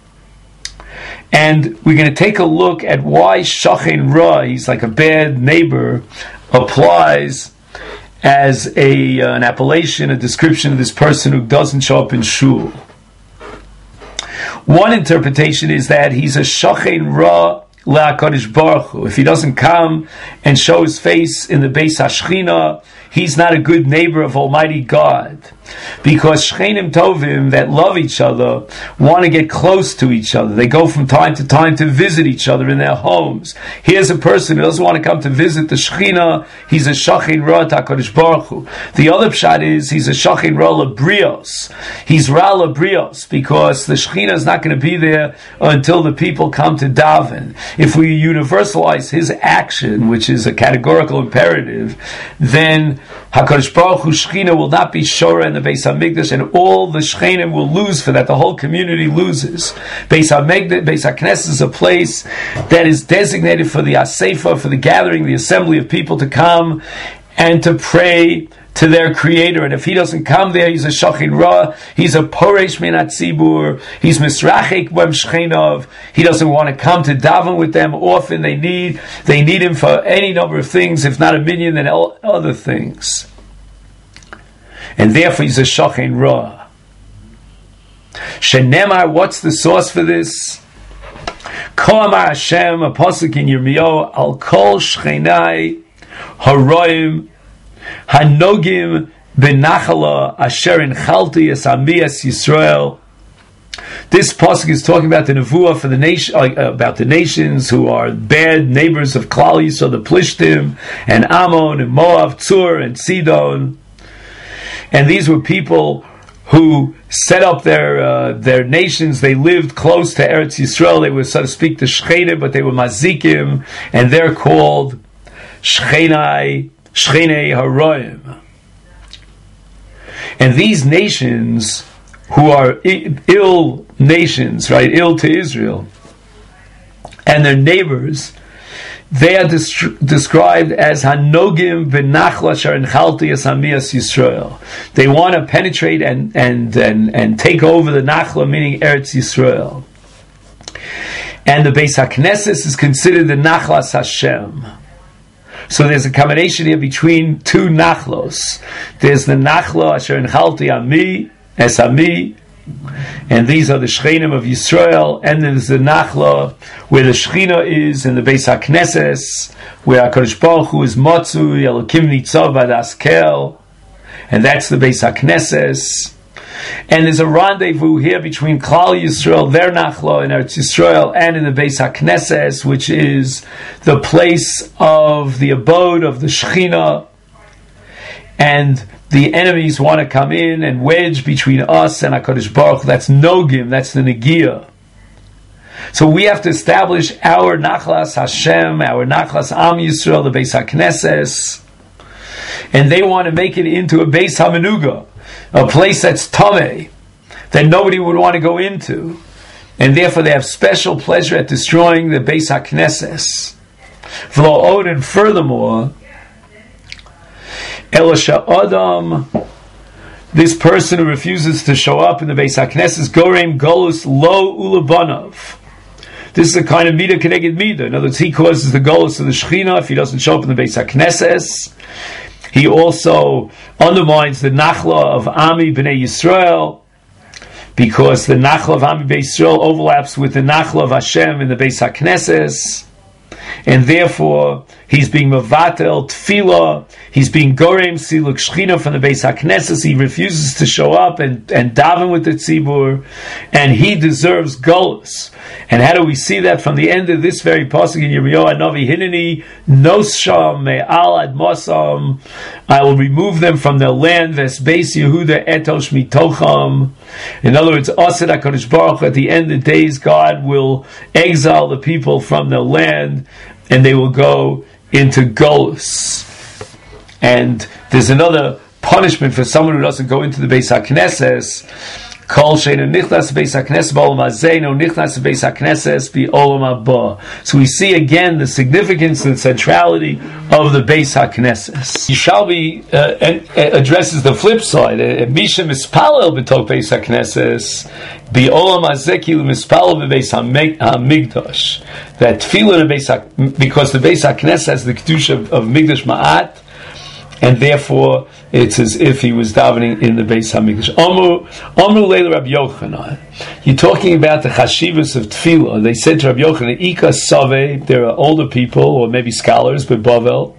And we're going to take a look at why Shachen Ra, he's like a bad neighbor, applies as a uh, an appellation, a description of this person who doesn't show up in shul. One interpretation is that he's a Shachen Ra LaHaKadosh Baruch Hu. If he doesn't come and show his face in the Beis HaShechina, he's not a good neighbor of Almighty God. Because Shchenim Tovim that love each other want to get close to each other. They go from time to time to visit each other in their homes. Here's a person who doesn't want to come to visit the Shechina. He's a Shachin Ra HaKadosh Baruch Hu. The other pshat is he's a Shachin Ra Labrios. He's Ra Labrios because the Shechina is not going to be there until the people come to daven. If we universalize his action, which is a categorical imperative, then HaKadosh Baruch Hu Shechina will not be Shora in the Beis HaMikdash, and all the Shechinim will lose for that. The whole community loses. Beis HaMikdash, Beis HaKnesses is a place that is designated for the Asefa, for the gathering, the assembly of people to come and to pray to their Creator. And if he doesn't come there, he's a Shachin Ra, he's a Poresh Min HaTzibur, he's Misrachik B'em Shechinov, he doesn't want to come to daven with them often. They need they need him for any number of things, if not a million, then other things. And therefore he's a Shachin Ra. Shenemar, what's the source for this? Ko Amar Hashem, a pasuk in Yirmiyahu, Al Kol Shechinai Haroim Hanogim Benachala Asher Inchalti Es Ami Es Yisrael. This pasuk is talking about the nevuah for the nation, uh, about the nations who are bad neighbors of Klal Yisrael, the Plishtim and Ammon and Moab, Tzur and Sidon. And these were people who set up their uh, their nations. They lived close to Eretz Yisrael. They were, so to speak, the Shchenim, but they were Mazikim, and they're called Shchenai, Shchenei Haroim. And these nations, who are ill nations, right, ill to Israel, and their neighbors, they are des- described as Hanogim Benachla Shar Enchalti Es Amias Yisrael. They want to penetrate and, and, and, and take over the Nachla, meaning Eretz Yisrael. And the Beis HaKnesses is considered the Nachlas Hashem. So there's a combination here between two Nachlos. There's the Nachla Asher Enchalti Ami, Es Ami, and these are the Shchenim of Yisrael, and then there's the Nachla, where the Shechina is, in the Beis HaKnesses, where HaKadosh Baruch Hu is Motzu, Elokim Nitzav Badaskel, and that's the Beis HaKnesses. And there's a rendezvous here between Klal Yisrael, their Nachla, in Eretz Yisrael, and in the Beis HaKnesses, which is the place of the abode of the Shechina, and the enemies want to come in and wedge between us and HaKadosh Baruch Hu. That's Nogim, that's the Negiah. So we have to establish our Nachlas Hashem, our Nachlas Am Yisrael, the Beis HaKnesses, and they want to make it into a Beis HaMenuga. a place that's tameh, that nobody would want to go into, and therefore they have special pleasure at destroying the Beis HaKnesses. V'lo od, and furthermore, Elisha Adam, this person who refuses to show up in the Beis HaKnesses, Gorem Golus Lo Ulabanav. This is a kind of Mida Keneged Mida. In other words, he causes the Golus of the Shechina if he doesn't show up in the Beis HaKnesses. He also undermines the Nachla of Ami B'nai Yisrael, because the Nachla of Ami B'nai Yisrael overlaps with the Nachla of Hashem in the Beis HaKnesses, and therefore he's being Mavatel Tefillah, he's being Gorem Siluk Shechina from the Beis HaKnesses. He refuses to show up and, and daven with the Tzibur, and he deserves Golus. And how do we see that? From the end of this very pasuk in Yirmiyahu Hanavi, Hineni Nosham Me'al Admosam, I will remove them from their land, Ves Beis Yehuda Etosh Mitocham. In other words, Asad HaKadosh Baruch Hu, at the end of the days, God will exile the people from their land, and they will go into Golus. And there's another punishment for someone who doesn't go into the Beis HaKnesses. Kol sheinu nichnas Beis HaKnesses b'olam hazeh, no nichnas Beis HaKnesses b'olam haba. So we see again the significance and centrality of the Beis HaKnesses. Yishalmi uh, uh, addresses the flip side. Misha mispalel b'tok Beis HaKnesses b'olam hazeh kilu mispalel b'Beis HaMikdash. That tefillah in the Beis HaKnesses, because the Beis HaKnesses has the kedusha of, of Mikdash Ma'at, and therefore it's as if he was davening in the Beis HaMikdash. Amru, Amru Leila Rabbi Yochanan. You're talking about the chashivas of tefillah. They said to Rabbi Yochanan, Ika Save, there are older people, or maybe scholars, but Bavel.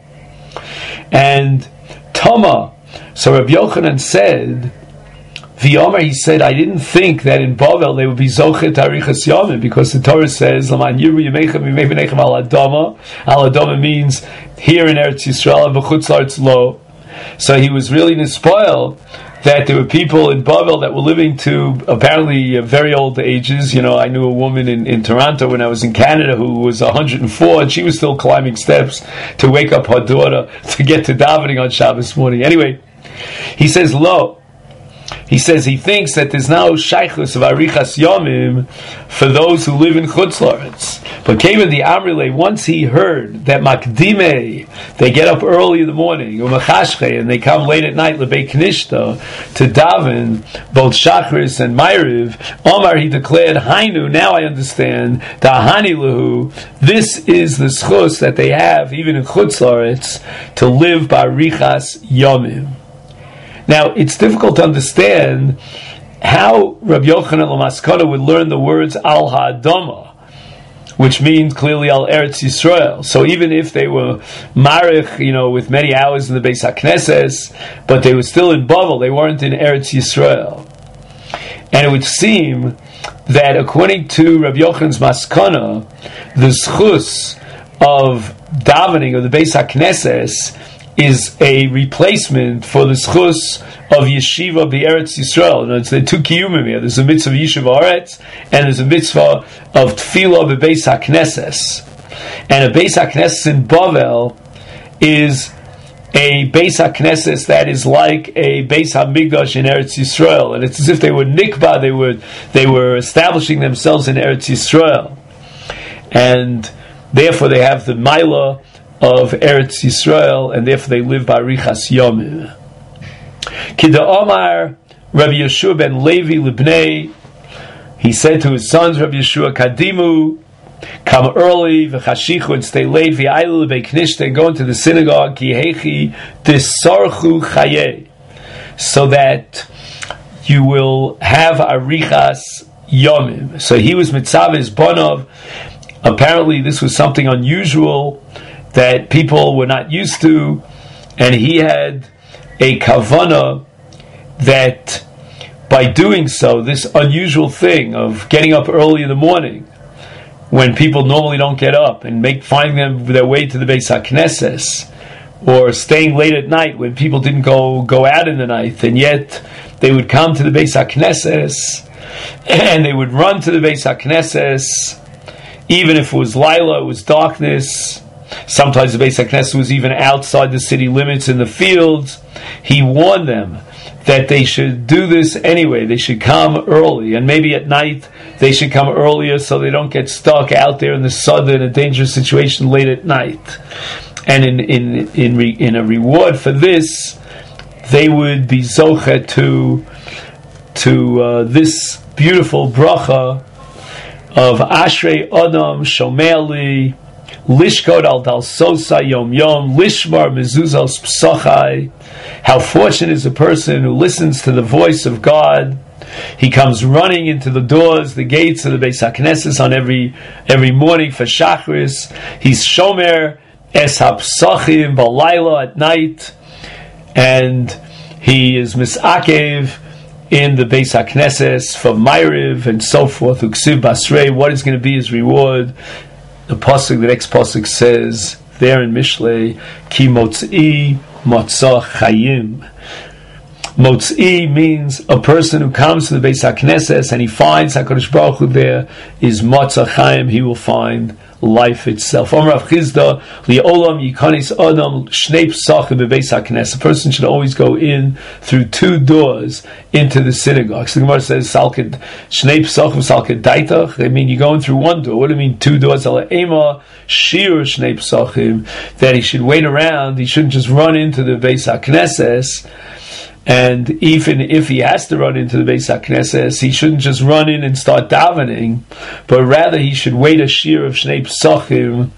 And Tama. So Rabbi Yochanan said, V'yomer, he said, I didn't think that in Bavel they would be zochet arichas yamim, because the Torah says, Laman yiru yemechem yimei v'nechem al adama. Al adama means here in Eretz Yisrael, and b'chutz la'aretz lo. So he was really nespoiled that there were people in Bavel that were living to apparently uh, very old ages. You know, I knew a woman in, in Toronto when I was in Canada who was one hundred four, and she was still climbing steps to wake up her daughter to get to davening on Shabbos morning. Anyway, he says, lo. He says he thinks that there's now shaychus of arichas yomim for those who live in Chutz La'aretz. But came in the Amrile, once he heard that makdime, they get up early in the morning, umachashche, and they come late at night lebei knishta to daven both shachris and ma'ariv. Omar, he declared, Hainu, now I understand, da'ahani lahu, this is the schus that they have even in Chutz La'aretz to live by arichas yomim. Now, it's difficult to understand how Rabbi Yochanan Lamaskana would learn the words Al Ha'adama, which means clearly Al Eretz Yisrael. So even if they were marich, you know, with many hours in the Beis HaKnesses, but they were still in Bavel, they weren't in Eretz Yisrael. And it would seem that according to Rabbi Yochanan's Maskana, the schus of davening of the Beis HaKnesses is a replacement for the schus of yeshiva b'Eretz Yisrael. No, it's the two kiyumim here. There's a mitzvah of yeshiva Eretz, and there's a mitzvah of tefillah b'Beis HaKnesses. And a Beis HaKnesses in Bavel is a Beis HaKnesses that is like a Beis HaMikdash in Eretz Yisrael, and it's as if they were nikba, they were they were establishing themselves in Eretz Yisrael, and therefore they have the Maila of Eretz Yisrael, and therefore they live by Richas Yomim. Kida Omar, Rabbi Yeshua ben Levi Libnei, he said to his sons, Rabbi Yeshua, Kadimu, come early, v'chashichu, and stay late, v'aylu lebei knishta, and go into the synagogue, ki hechi disarchu chayei, so that you will have arichas yomim. So he was mitzav his bonov. Apparently this was something unusual that people were not used to, and he had a kavana that by doing so, this unusual thing of getting up early in the morning when people normally don't get up, and make finding them their way to the Beis HaKnesses, or staying late at night when people didn't go go out in the night, and yet they would come to the Beis HaKnesses and they would run to the Beis HaKnesses even if it was Lila, it was darkness. sometimes the Beis HaKnesset was even outside the city limits in the fields. He warned them that they should do this anyway. They should come early, and maybe at night they should come earlier so they don't get stuck out there in the sun in a dangerous situation late at night. And in in in, re, in a reward for this, they would be zoche to to uh, this beautiful bracha of Ashrei Adam Shomeali Lishkod al Dalsosa Yom Yom Lishmar Mezuzah Psachai. How fortunate is a person who listens to the voice of God. He comes running into the doors, the gates of the Beis HaKnesses on every every morning for Shachris. He's Shomer Es HaPsachim Balayla at night, and he is Misakev in the Beis HaKnesses for Ma'ariv and so forth. Uksiv Basrei, what is going to be his reward? The pasuk, the next pasuk says there in Mishlei, Ki Motz'i Motzah Chayim. Motz'i means a person who comes to the Beis HaKnesses and he finds HaKadosh Baruch Hu there is Motzah Chayim. He will find life itself. Omer Rav Chizda, Li'olam Yikanis Adam Shnei Psachim beBeis HaKnesses. A person should always go in through two doors into the synagogue. So the Gemara says, Salkid Shnei Psachim Salkid Daitach. They mean you're going through one door. What do you mean two doors? Ela Ema Shir Shnei Psachim. That he should wait around. He shouldn't just run into the Beis HaKnesses. And even if he has to run into the Beis HaKnesses, he shouldn't just run in and start davening, but rather he should wait a shir of Shnei Psachim,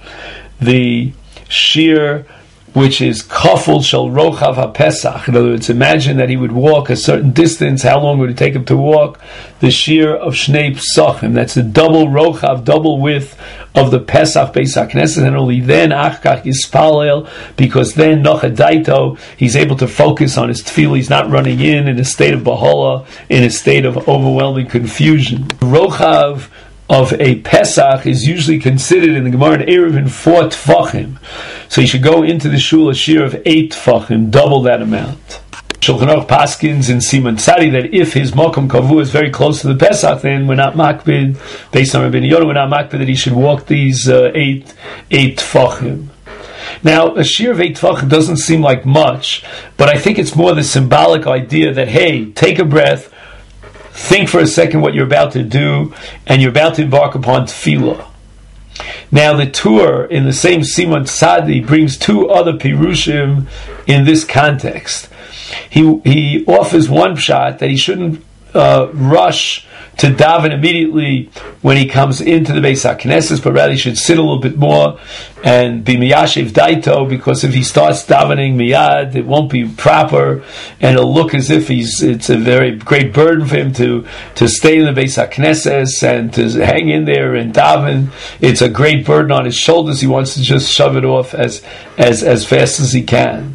the shir which is Kafel Shel Rochav HaPesach. In other words, imagine that he would walk a certain distance. How long would it take him to walk? The shir of Shnei Psachim. That's the double Rochav, double width of the Pesach Beis HaKnesses, and only then Achkach Yispalel, because then Nochadaito, he's able to focus on his tefillah. He's not running in in a state of Bahala, in a state of overwhelming confusion. Rochav of a Pesach is usually considered in the Gemara in Eruvin four tfachim. So you should go into the shul a shir of eight tfachim, double that amount. Shulchan Aruch paskins in Siman Tzadi that if his Mokum Kavu is very close to the Pesach, then we're not makbid, based on Rabbeinu Yonah, we're not makbid that he should walk these uh, eight eight tfachim. Now, a shir of eight tfachim doesn't seem like much, but I think it's more the symbolic idea that, hey, take a breath, think for a second what you're about to do, and you're about to embark upon tefillah. Now, the Tur in the same Siman Tzadi brings two other pirushim in this context. He he offers one pshat that he shouldn't uh, rush to daven immediately when he comes into the Beis HaKnesses, but rather he should sit a little bit more and be miyashiv daito, because if he starts davening miyad, it won't be proper, and it'll look as if he's it's a very great burden for him to, to stay in the Beis HaKnesses and to hang in there and daven. It's a great burden on his shoulders. He wants to just shove it off as as, as fast as he can.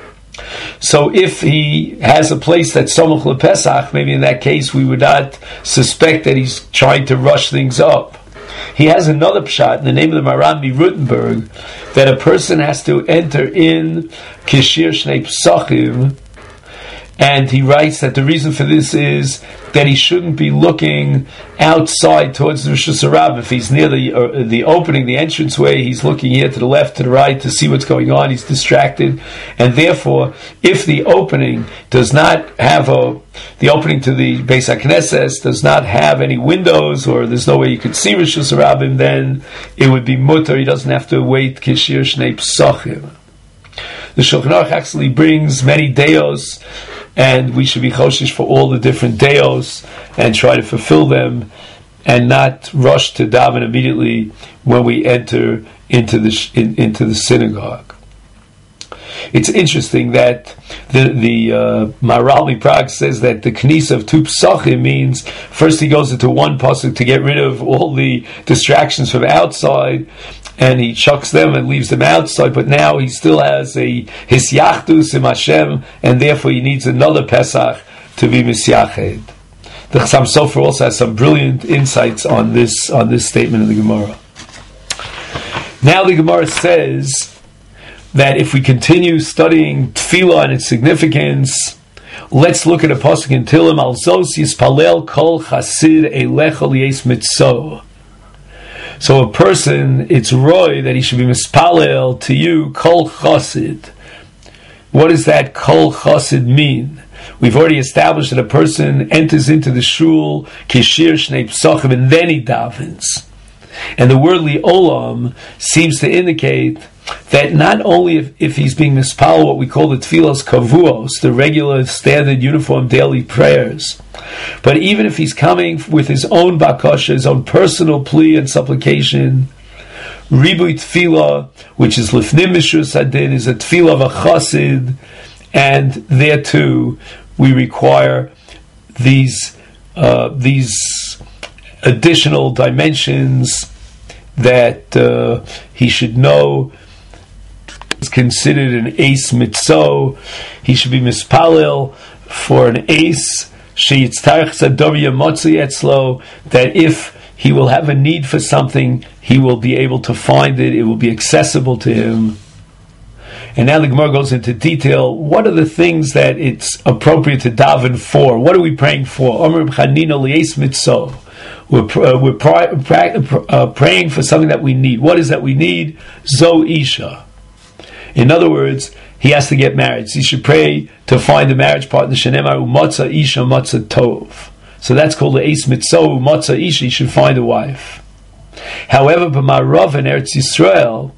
So if he has a place that's Somuch LePesach, maybe in that case we would not suspect that he's trying to rush things up. He has another pshat in the name of the Maran Rutenberg that a person has to enter in Kishir Shnei Psachim, and he writes that the reason for this is that he shouldn't be looking outside towards the Rosh Hashanah. If he's near the uh, the opening, the entranceway, he's looking here to the left, to the right, to see what's going on. He's distracted, and therefore, if the opening does not have a the opening to the Beis HaKnesses does not have any windows, or there's no way you could see Rosh Hashanah, then it would be mutter. He doesn't have to wait Kishir Shnei Psachim. The Shulchan Aruch actually brings many deos, and we should be choshish for all the different deos and try to fulfill them and not rush to daven immediately when we enter into the in, into the synagogue. It's interesting that the the uh, Maharal MiPrague says that the Knisa of two Psachim means first he goes into one pasuk to get rid of all the distractions from outside, and he chucks them and leaves them outside, but now he still has a hisyachdus im Hashem, and therefore he needs another Pesach to be misyached. The Chassam Sofer also has some brilliant insights on this on this statement of the Gemara. Now the Gemara says that if we continue studying Tefillah and its significance, let's look at a pasuk in Tehillim, Al Zos Yispalel Kol Chasid Eilecha Lies Mitzvah. So a person, it's roy that he should be mispalel to you, kol chosid. What does that kol chosid mean? We've already established that a person enters into the shul, kishir shnei psachim, and then he davens. And the word li'olam seems to indicate that not only if, if he's being mispal, what we call the tfilos kavuos, the regular, standard, uniform daily prayers, but even if he's coming with his own bakasha, his own personal plea and supplication, ribui tfilah, which is lifnim mishus hadin, is a tfilah of a chassid, and there too we require these uh, these additional dimensions that uh, he should know. Is considered an ace mitzvah. He should be mispalel for an ace that if he will have a need for something, he will be able to find it. It will be accessible to him. And now the Gemara goes into detail. What are the things that it's appropriate to daven for? What are we praying for? We're, uh, we're pri- pra- uh, praying for something that we need. What is that we need? Zo Isha. In other words, he has to get married. So he should pray to find a marriage partner. Shenemaru matzah isha matzah tov. So that's called the Eis Mitzvah matzah isha. He should find a wife. However, b'marav in Eretz Yisrael,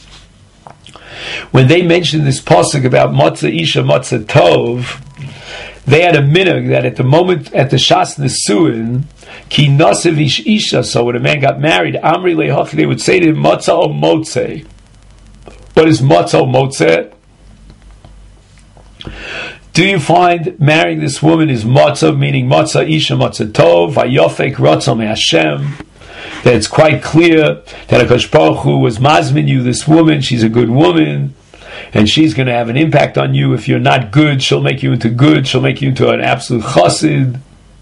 when they mentioned this pasuk about matzah isha matzah tov, they had a minhag that at the moment at the Shas Nesuin, ki nasev ish isha. So when a man got married, Amri lehachi, they would say to him matzah o motzeh. What is matzah motzeh? Do you find marrying this woman is matzah, meaning matzah isha matzah tov, vayofek ratzah me'Hashem, that it's quite clear that HaKadosh Baruch Hu was mazmin you, this woman, she's a good woman, and she's going to have an impact on you. If you're not good, she'll make you into good, she'll make you into an absolute chassid.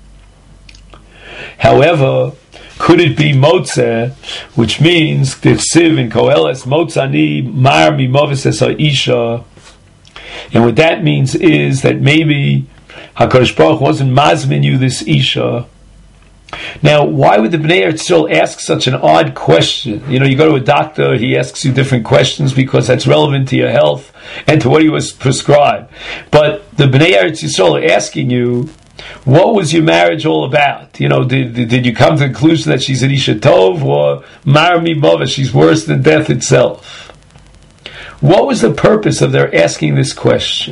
However, could it be motzeh, which means tivsiv in koheles motzani mar mimoves es ha'isha, and what that means is that maybe HaKadosh Baruch wasn't mazmin you this isha. Now, why would the Bnei Eretz Yisrael ask such an odd question? You know, you go to a doctor, he asks you different questions because that's relevant to your health and to what he was prescribed. But the Bnei Eretz Yisrael are asking you, what was your marriage all about? You know, did, did, did you come to the conclusion that she's an Isha Tov, or Mar Mi Mova, she's worse than death itself? What was the purpose of their asking this question?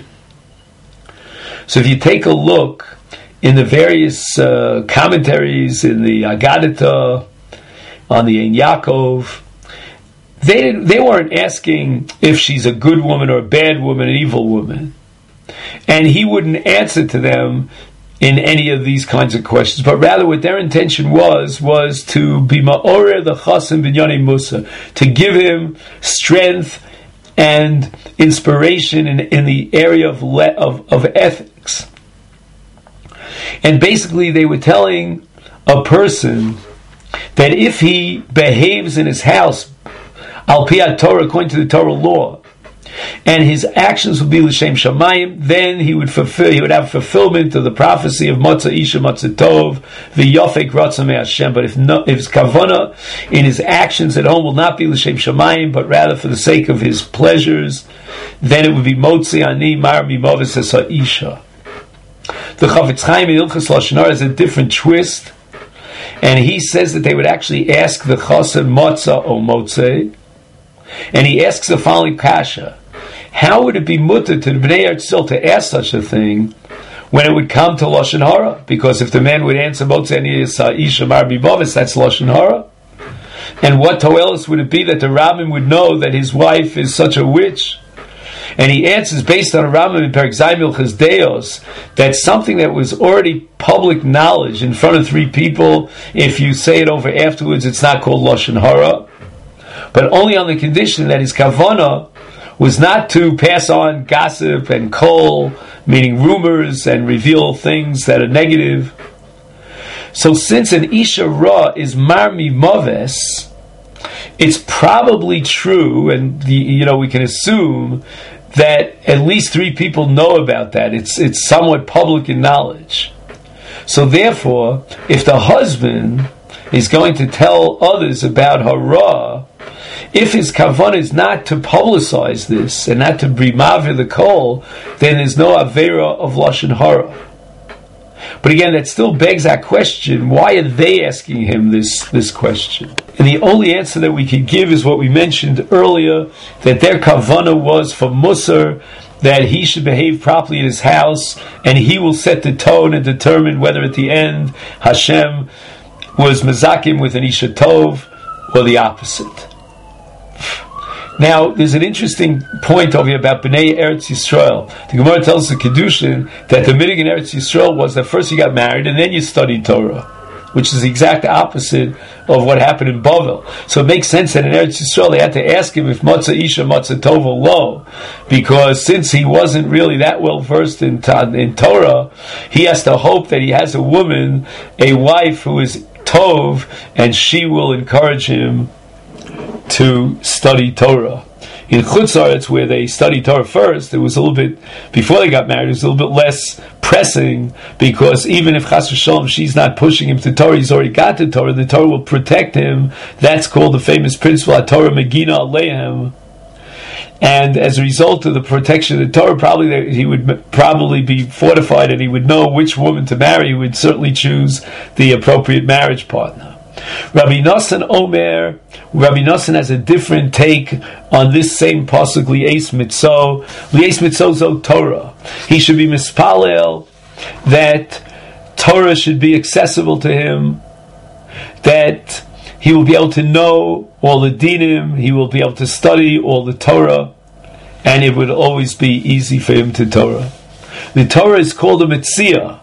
So if you take a look in the various uh, commentaries in the Agadita, on the Ein Yaakov, they didn't, they weren't asking if she's a good woman or a bad woman, an evil woman. And he wouldn't answer to them in any of these kinds of questions, but rather what their intention was, was to be ma'orer the chasim b'nyani Musa, to give him strength and inspiration in, in the area of, le, of of ethics. And basically they were telling a person that if he behaves in his house al pi Torah, according to the Torah law, and his actions would be l'shem shamayim, then he would fulfill, he would have fulfillment of the prophecy of matzah isha matzah tov v'yofek ratzah me'Hashem. But if no, if his kavana in his actions at home will not be l'shem shamayim, but rather for the sake of his pleasures, then it would be motzi ani mar mimoves es ha'isha. The Chafetz Chaim in Ilchos Lashon Hara has a different twist, and he says that they would actually ask the chassan matzah or motzeh, and he asks the following kasha: how would it be mutter to the Bnei Eretz Yisrael to ask such a thing when it would come to Lashon Hara? Because if the man would answer motzeh ani isha mar mimoves, that's Lashon Hara. And what toelis would it be that the Rambam would know that his wife is such a witch? And he answers based on a Rambam in Perek Zayin Milchas Deos that something that was already public knowledge in front of three people, if you say it over afterwards, it's not called Lashon Hara, but only on the condition that his kavanah was not to pass on gossip and kol, meaning rumors, and reveal things that are negative. So since an Isha Ra is Mar Mimoves, it's probably true, and the, you know, we can assume that at least three people know about that. It's it's somewhat public in knowledge. So therefore, if the husband is going to tell others about hara, if his kavanah is not to publicize this and not to be mavir the kol, then there's no avera of lashon hara. But again, that still begs that question: why are they asking him this this question? And the only answer that we can give is what we mentioned earlier, that their kavanah was for Musar, that he should behave properly in his house, and he will set the tone and determine whether at the end Hashem was mezakim with an isha tov or the opposite. Now, there's an interesting point over here about Bnei Eretz Yisrael. The Gemara tells the Kedushin that the midig in Eretz Yisrael was that first you got married and then you studied Torah, which is the exact opposite of what happened in Bavel. So it makes sense that in Eretz Yisrael they had to ask him if Matzah Isha, Matzah Tov or Lo, because since he wasn't really that well versed in, in Torah, he has to hope that he has a woman, a wife who is Tov, and she will encourage him to study Torah. In Chutz La'aretz, where they studied Torah first, it was a little bit, before they got married, it was a little bit less pressing, because even if Chas v'Shalom, she's not pushing him to Torah, he's already got to Torah, the Torah will protect him. That's called the famous principle, Torah Megina Alehem. And as a result of the protection of the Torah, probably he would probably be fortified and he would know which woman to marry. He would certainly choose the appropriate marriage partner. Rabbi Nosson Omer, Rabbi Nosson has a different take on this same pasuk, Li'eis Mitzo, Li'eis Mitzo Zo Torah. He should be mispalel, that Torah should be accessible to him, that he will be able to know all the dinim, he will be able to study all the Torah, and it would always be easy for him to Torah. The Torah is called a Metzia,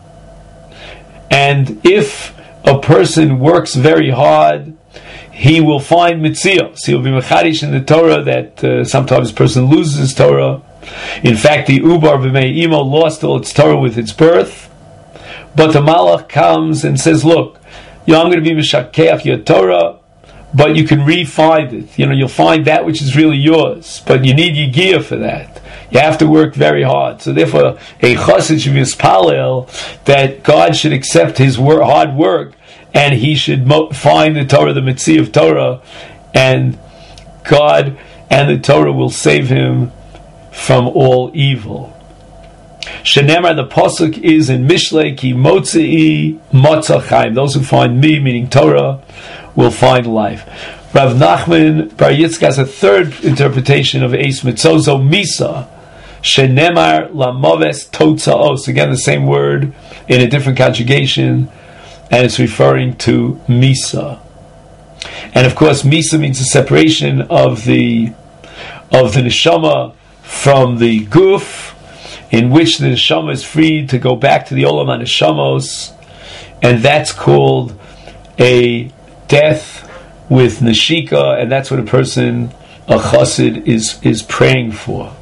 and if a person works very hard, he will find mitzios. He will be mechadish in the Torah that uh, sometimes a person loses his Torah. In fact, the Ubar b'mei imo lost all its Torah with its birth. But the Malach comes and says, look, you know, I'm going to be mishakeach your Torah, but you can re-find it. You know, you'll find that which is really yours, but you need yigiyah for that. You have to work very hard. So therefore, a chassid should be mispalel that God should accept his wor- hard work, and he should mo- find the Torah, the mitzvah of Torah, and God and the Torah will save him from all evil. Shenemar, the pasuk is in Mishlei, ki motzei matzah chaim. Those who find me, meaning Torah, will find life. Rav Nachman Bar Yitzchak has a third interpretation of Eis Mitzozo Misa. Shenemar lamoves totzaos. Again, the same word in a different conjugation, and it's referring to Misa. And of course, Misa means the separation of the of the neshama from the guf, in which the neshama is freed to go back to the olam haneshamos, and that's called a death with neshika, and that's what a person, a chassid, is is praying for.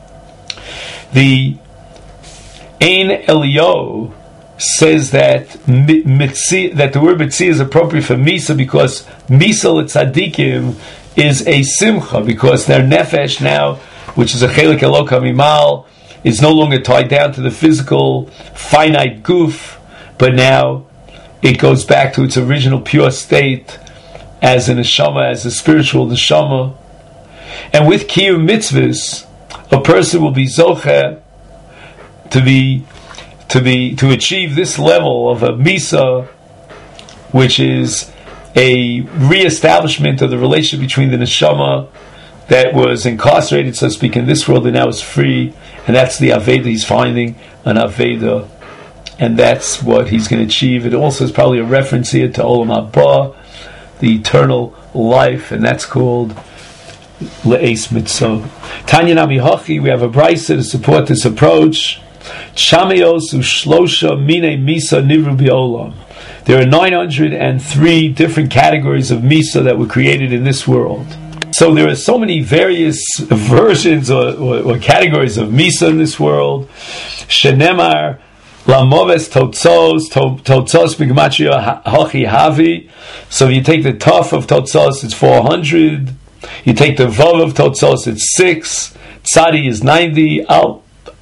The Ein Elio says that mitzi, that the word mitzi is appropriate for misa because misa l'tzadikim is a simcha, because their nefesh now, which is a chelik elok hamimal, is no longer tied down to the physical finite guf, but now it goes back to its original pure state as a neshama, as a spiritual neshama. And with kiyum mitzvahs, a person will be zocheh to be to be to achieve this level of a misa, which is a re-establishment of the relationship between the neshama that was incarcerated, so to speak, in this world and now is free, and that's the aveda he's finding, an aveda, and that's what he's going to achieve. It also is probably a reference here to Olam Haba, the eternal life, and that's called Le'eis Mitzvah. Tanya Nami Hachi, we have a brisa to support this approach. Chamios Ushlosha Mine Misa Nivru B'Olam. There are nine hundred three different categories of Misa that were created in this world. So there are so many various versions or, or, or categories of Misa in this world. Shenemar Lamoves Totzos, Totzos B'Gematria Hachi Havi. So if you take the Tuf of Totzos, it's four hundred. You take the Vav of Totzos, it's six. Tzadi is ninety. Al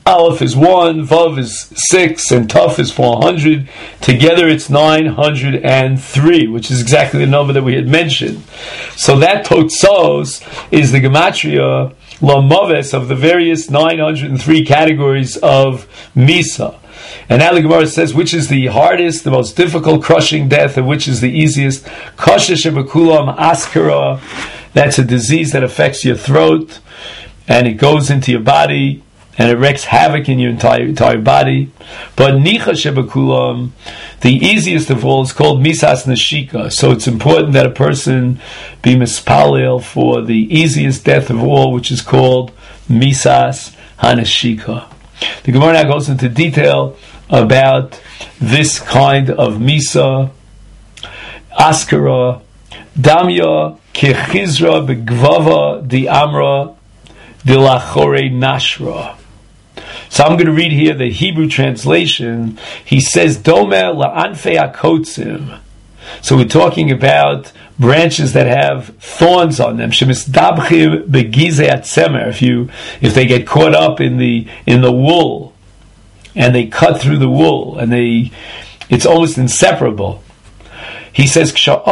Aleph is one, Vav is six, and Tuf is four hundred. Together it's nine hundred three, which is exactly the number that we had mentioned. So that Totzos is the Gematria Lamaves of the various nine hundred three categories of Misa. And now the Gemara says which is the hardest, the most difficult crushing death, and which is the easiest. Kasha Shebakulam Askara, that's a disease that affects your throat, and it goes into your body, and it wreaks havoc in your entire entire body. But Nicha Shebakulam, the easiest of all, is called Misas Nashika. So it's important that a person be mispalel for the easiest death of all, which is called Misas Hanashika. The Gemara now goes into detail about this kind of Misa, Askara, Damya, Kechizra, Begvava, Di Amra, Dilachore Nashra. So I'm going to read here the Hebrew translation. He says, Domer la'anfei akotzim. So we're talking about branches that have thorns on them. Shemisdabchim begizei atzemer. If you, if they get caught up in the in the wool, and they cut through the wool, and they, it's almost inseparable. He says,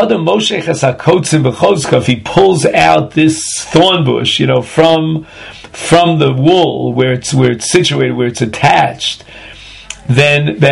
if he pulls out this thorn bush, you know, from from the wool where it's where it's situated, where it's attached, then he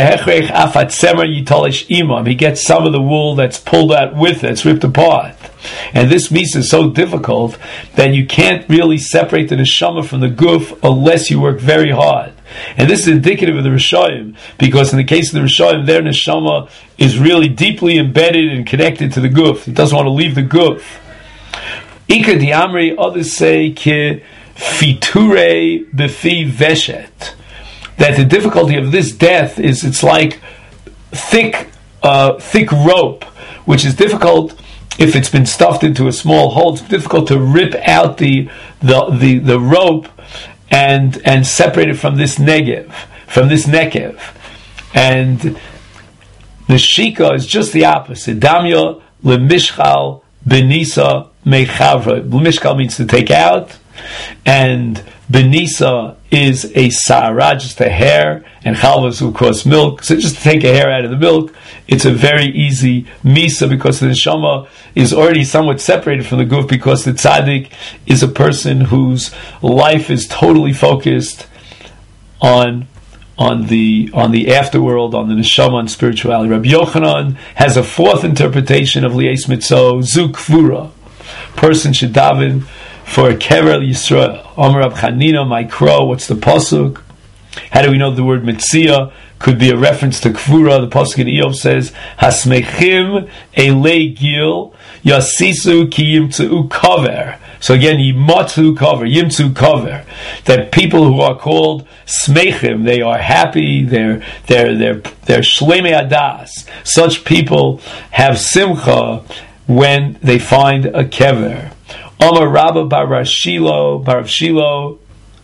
gets some of the wool that's pulled out with it, it's ripped apart. And this misa is so difficult that you can't really separate the neshama from the guf unless you work very hard. And this is indicative of the Rishonim, because in the case of the Rishonim, their neshama is really deeply embedded and connected to the guf. It doesn't want to leave the guf. Ika diamri, others say ki fiture befi veshet, that the difficulty of this death is it's like thick, uh, thick rope, which is difficult if it's been stuffed into a small hole. It's difficult to rip out the the the, the rope and and separate it from this negev, from this nekev. And the shika is just the opposite. Damya lemishchal benisa mechavra. Lemishchal means to take out, and benisa is a sa'ara, just a hair, and chalva is of course milk. So just to take a hair out of the milk, it's a very easy misa, because the neshama is already somewhat separated from the guf, because the tzaddik is a person whose life is totally focused on on the on the afterworld, on the neshama, on spirituality. Rabbi Yochanan has a fourth interpretation of li'es mitzo, zu kfura. Person should daven for a kever Yisrael. Amar Rab Chanina, my crow, what's the pasuk? How do we know the word mitzia could be a reference to kfura? The pasuk in Eov says, Hasmechim elei gil, yasisu ki yimtzu kaver. So again, yimatzu kaver, yimtzu kaver. That people who are called smechim, they are happy, they're, they're, they're, they're shleimei adas. Such people have simcha when they find a kever. Amar Rabba bar Rav Shilo, bar Rav Shilo.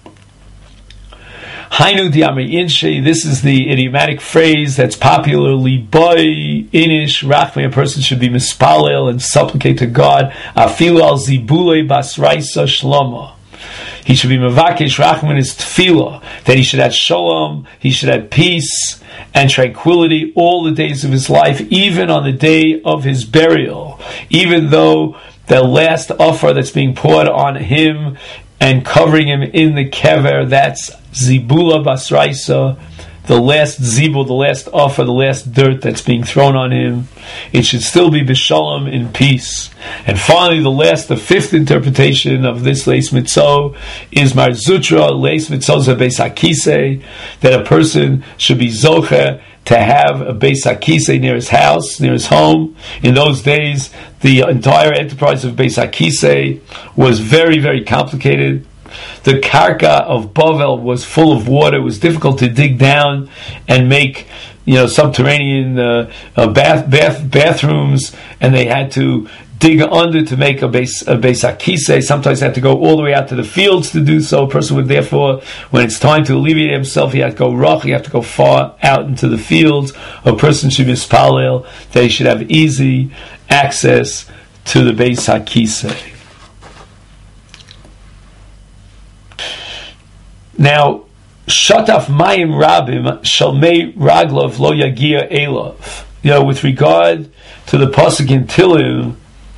Hainu diamri inshe. This is the idiomatic phrase that's popularly boy inish rachme. A person should be mispalel and supplicate to God. Afilu al zibule basraisa shlama. He should be mevakesh rachman is tefillah, that he should have shalom, he should have peace and tranquility all the days of his life, even on the day of his burial, even though the last offer that's being poured on him and covering him in the kever, that's zibula basraisa, the last zibul, the last offer, the last dirt that's being thrown on him. It should still be b'shalom, in peace. And finally, the last, the fifth interpretation of this leis mitzo is Mar Zutra, leis mitzo beis hakisei, that a person should be zocher to have a Beis HaKisei near his house, near his home. In those days, the entire enterprise of Beis HaKisei was very, very complicated. The karka of Bavel was full of water. It was difficult to dig down and make, you know, subterranean uh, uh, bath, bath, bathrooms, and they had to dig under to make a Beis, a Beis HaKisei. Sometimes they had to go all the way out to the fields to do so. A person would therefore, when it's time to alleviate himself, he had to go roch, he had to go far out into the fields. A person should be mispalel, that he should have easy access to the Beis HaKisei. Now, Shataf mayim rabim shalmei raglov lo yagia elov. You know, with regard to the pasuk in Tilim,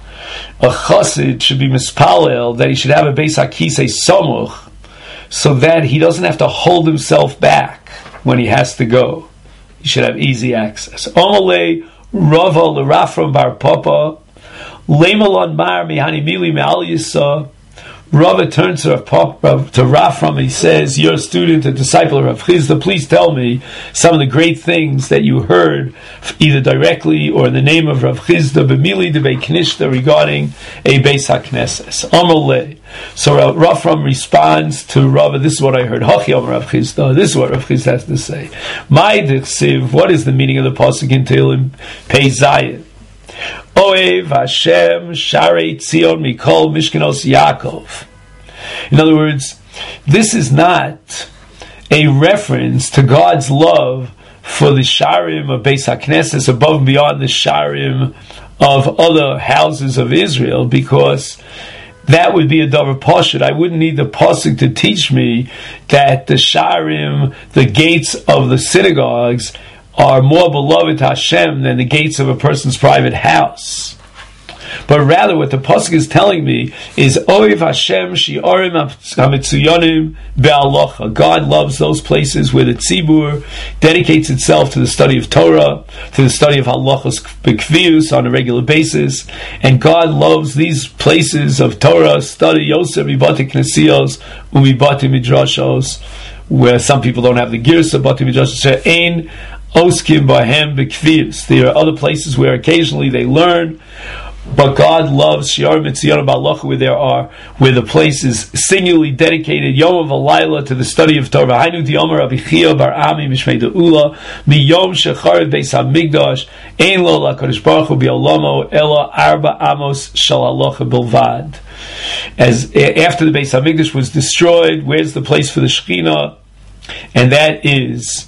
a chassid should be mispalel that he should have a beis hakisei samuch, so that he doesn't have to hold himself back when he has to go. He should have easy access. Omalei Rava l'Rafram bar Papa Leimalon mar mihani mili me'al yisa. Rava turns to Rav Papa, to Rafram, and he says, "You're a student, a disciple of Rav Chisda. Please tell me some of the great things that you heard, either directly or in the name of Rav Chisda b'mili debei knishta regarding a beis hakneses." Amalei. So Rafram responds to Rava, "This is what I heard. Hachi Amar Rav Chisda. This is what Rav Chisda has to say. My dichsiv. What is the meaning of the pasuk in Tehillim Pei Zayin? Oev Hashem Sharei Tzion Mikol Mishkenos Yaakov." In other words, this is not a reference to God's love for the Sharim of Beis HaKnesses above and beyond the Sharim of other houses of Israel, because that would be a davar pashut. I wouldn't need the pasuk to teach me that the Sharim, the gates of the synagogues, are more beloved to Hashem than the gates of a person's private house. But rather what the pasuk is telling me is Oiv Hashem Shi'orim HaMetzuyonim Be'alocha. God loves those places where the tzibur dedicates itself to the study of Torah, to the study of halachos b'kvius on a regular basis, and God loves these places of Torah study, Yosef Mibati Knesios Umibati Midrashos, where some people don't have the girsa Bati Midrashos Ein Oskim Bahem B'kvius. There are other places where occasionally they learn, but God loves Shi'ar Mitzion Ba'alocha, where there are, where the place is singularly dedicated Yom V'Layla to the study of Torah. Hainu Diyomer Rabbi Chia Bar Ami Mishmei De'ula Miyom Shecharev Beis HaMikdash Ein Lo LaKadosh Baruch Hu B'Olamo Ela Arba Amos Shal Halacha Bilvad. As after the Beis HaMikdash was destroyed, where's the place for the Shekhinah? And that is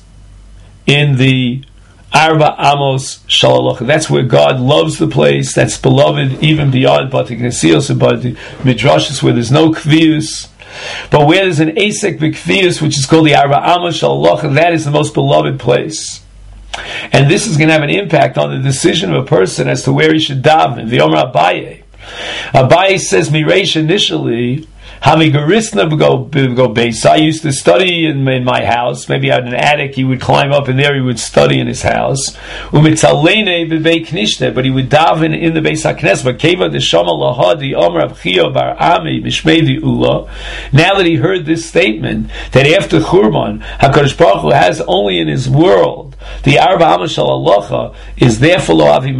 in the Arba Amos Shalaloch. That's where God loves the place. That's beloved even beyond Bati Knesios and Bati Midrashis, where there's no Kvius. But where there's an Asek B'Kvius, which is called the Arba Amos Shalaloch, that is the most beloved place. And this is going to have an impact on the decision of a person as to where he should daven. The Omer Abaye. Abaye says, Miresh initially, Hamigarisna go go base. I used to study in, in my house. Maybe I had an attic. He would climb up in there. He would study in his house. Umitzalene b'bei knishte, but he would daven in the Beis HaKnesses. But keva deshama lahadi Amar Abchia Bar Ami Mishmei Ula. Now that he heard this statement that after Churban, Hakadosh Baruch Hu has only in His world the Arba Amos Shel Halacha is therefore lo avi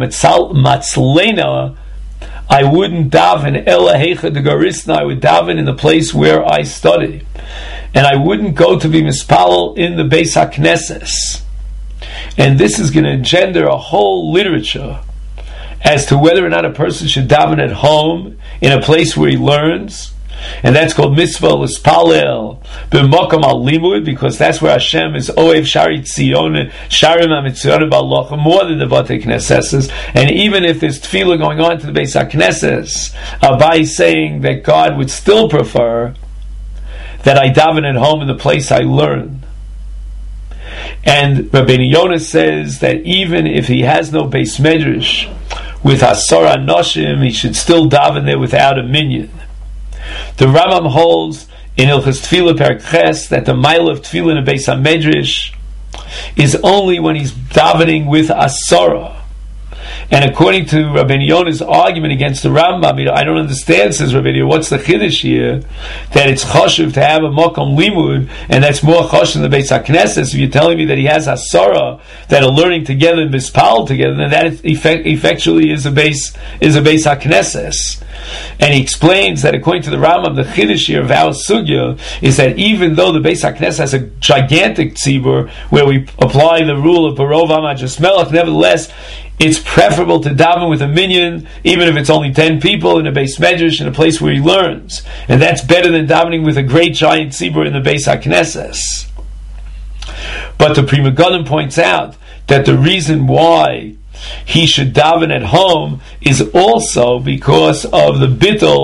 matzlena. I wouldn't daven ela heicha de garisna. I would daven in the place where I study, and I wouldn't go to be mispalel in the Beis HaKnesses. And this is going to engender a whole literature as to whether or not a person should daven at home in a place where he learns, and that's called mitzvah l'spalel b'mokam al limud, because that's where Hashem is oev shari tzion sharim ha'mitzion ba'alocha more than the Batei Knesses. And even if there's tefillah going on to the Beis HaKnesses, Abai is saying that God would still prefer that I daven at home in the place I learn. And Rabbeinu Yonah says that even if he has no Beis Medrash with Asara Noshim, he should still daven there without a minyan. The Rambam holds in Hilchos Tefillah Perek Ches that the mile of Tefillah in a Beis HaMedrash is only when he's davening with Asara. And according to Rabbeinu Yonah's argument against the Rambam, I don't understand, says Rabbeinu Yonah, what's the chiddush here? That it's chashuv to have a mokom limud, and that's more chashuv than the Beis HaKnesses. If you're telling me that he has Asara that are learning together and mispal together, then that effect, effectually is a Beis is a Beis HaKnesses. And he explains that according to the Rambam, the chiddush here of our sugya is that even though the Beis HaKnesses has a gigantic tzibur where we apply the rule of Barov Amajas Melech, nevertheless, it's preferable to daven with a minyan, even if it's only ten people in a Beis Medrash, in a place where he learns. And that's better than davening with a great giant tzibur in the Beis HaKnesses. But the Pri Megadim points out that the reason why he should daven at home is also because of the bittul.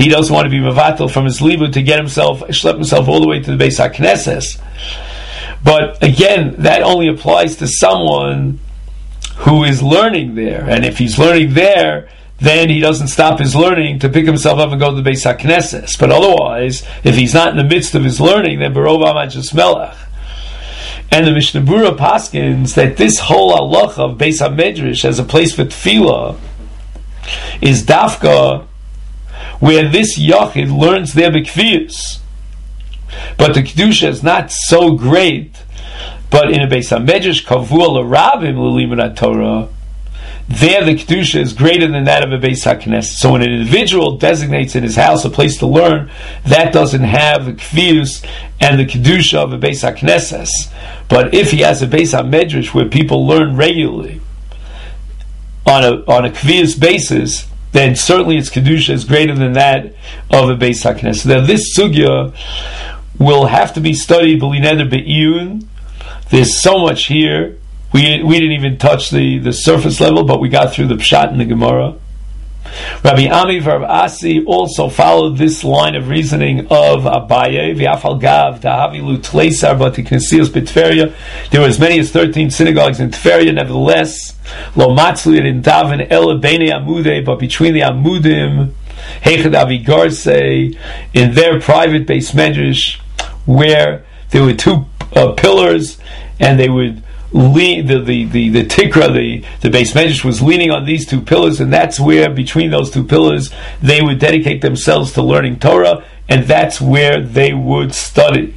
he doesn't want to be mevatel from his libud to get himself, schlep himself all the way to the Beis HaKnesses. But again, that only applies to someone who is learning there. And if he's learning there, then he doesn't stop his learning to pick himself up and go to the Beis HaKnesses. But otherwise, if he's not in the midst of his learning, then Berov Amad Melech. And the Mishnah Berurah paskins that this whole halacha of Beis HaMedrash as a place for tefillah is dafka where this yachid learns their bekfiyus. But the kedusha is not so great. But in a Beis HaMedrash kavua l'rabim l'limunat Torah, there the kedusha is greater than that of a Beis HaKnesses. So when an individual designates in his house a place to learn, that doesn't have the kfiyus and the kedusha of a Beis HaKnesses. But if he has a Beis HaMedrash where people learn regularly on a on a kfiyus basis, then certainly its kedusha is greater than that of a Beis HaKnesses. Now this sugya will have to be studied b'li neder be'iyun. There's so much here. We we didn't even touch the, the surface level, but we got through the pshat in the Gemara. Rabbi Ami Rav Asi also followed this line of reasoning of Abaye. V'afal gav dahavilu tleisar b'tiknesios b'Tveria. There were as many as thirteen synagogues in Tveria. Nevertheless, lo matzli in daven ela beinei amudei, but between the amudim, heichad avigarse, in their private Beis Medrash, where there were two uh, pillars, and they would lean the the the, the tikra, the the Beis Medrash was leaning on these two pillars, and that's where between those two pillars they would dedicate themselves to learning Torah, and that's where they would study.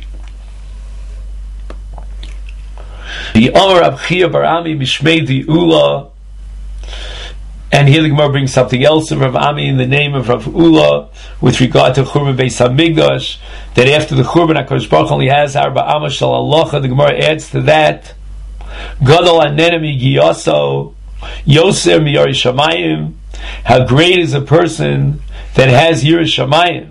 The Amar Rab Chia bar Ami Mishmei di Ula, and here the Gemara brings something else of Rav Ami in the name of Rav Ula with regard to Churban Beis Hamikdash, that after the Churban HaKadosh Baruch Hu only has Arba Amma Shal Halacha. The Gemara adds to that, Gadol Anenemi Giyaso Yoser Miyari Shamayim. How great is a person that has Yiras Shamayim,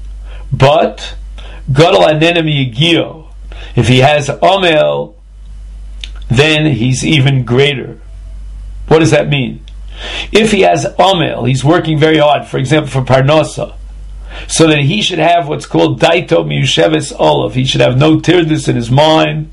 but Gadol Anenemi Giyo, if he has Amel, then he's even greater. What does that mean? If he has Amel, he's working very hard, for example, for Parnasa, so that he should have what's called Daito Miyusheves Olav. He should have no tirdus in his mind,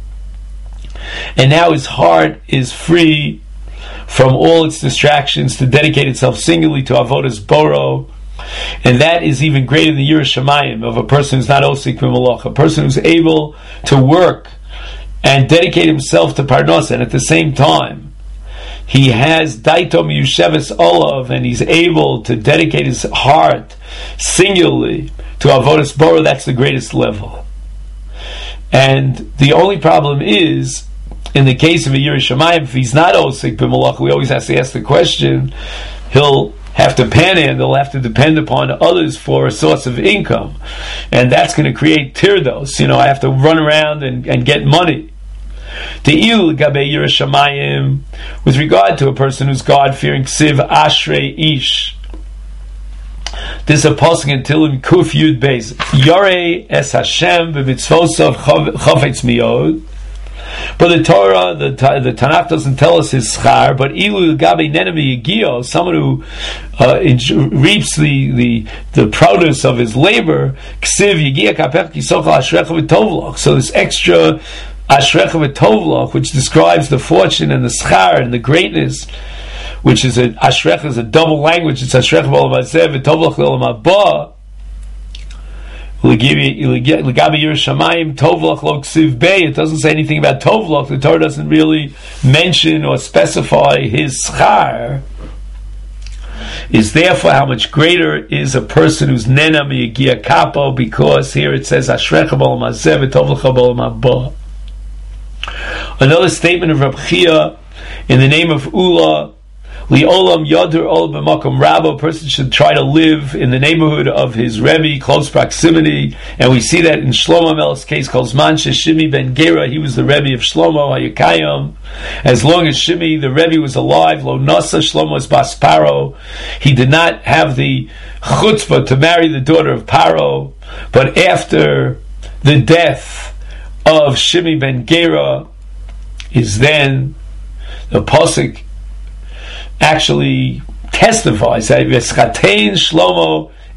and now his heart is free from all its distractions to dedicate itself singularly to Avodas Boro, and that is even greater than the Yiras Shamayim of a person who's not Osik B'Malach, a person who's able to work and dedicate himself to Parnasa, and at the same time he has Daito Miyusheves Olav, and he's able to dedicate his heart singularly to Avodas Boro. That's the greatest level. And the only problem is, in the case of a Yiras Shamayim, if he's not Osik B'Malach, we always have to ask the question, he'll have to panhandle, have to depend upon others for a source of income. And that's going to create tirdos. You know, I have to run around and, and get money. Te'il gabe Yiras Shamayim, with regard to a person who's God-fearing, Ksiv Ashrei Ish. This is a pasuk in Tehillim Kuf Yud Beis. Yorei es Hashem b'mitzvosav chafetz miyod. But the Torah, the, the Tanakh doesn't tell us his schar, but ilu gabe nenemi yigio, someone who uh, reaps the, the the produce of his labor, ksiv yigia kapech kisochal ashrecha v'tovloch. So this extra ashrecha v'tovloch, which describes the fortune and the schar and the greatness, which is a ashrecha is a double language. It's ashrecha v'olam hazeh v'tovloch v'olam haba. It doesn't say anything about Tovloch. The Torah doesn't really mention or specify his schar. Is therefore how much greater is a person who's nena miyagia kapo, because here it says Ashrecha b'olam hazeh v'tovlecha b'olam haba. Another statement of Rab Chia in the name of Ula. Li'olam yadur ol b'makom rabo, a person should try to live in the neighborhood of his Rebbe, close proximity, and we see that in Shlomo Melech's case called Zman Shimi ben Gera. He was the Rebbe of Shlomo Hayakayim. As long as Shimi, the Rebbe, was alive, lo nasa Shlomo's bas Paro, he did not have the chutzpah to marry the daughter of Paro. But after the death of Shimi ben Gera is then the pasuk actually testifies that Veschatein Shlomo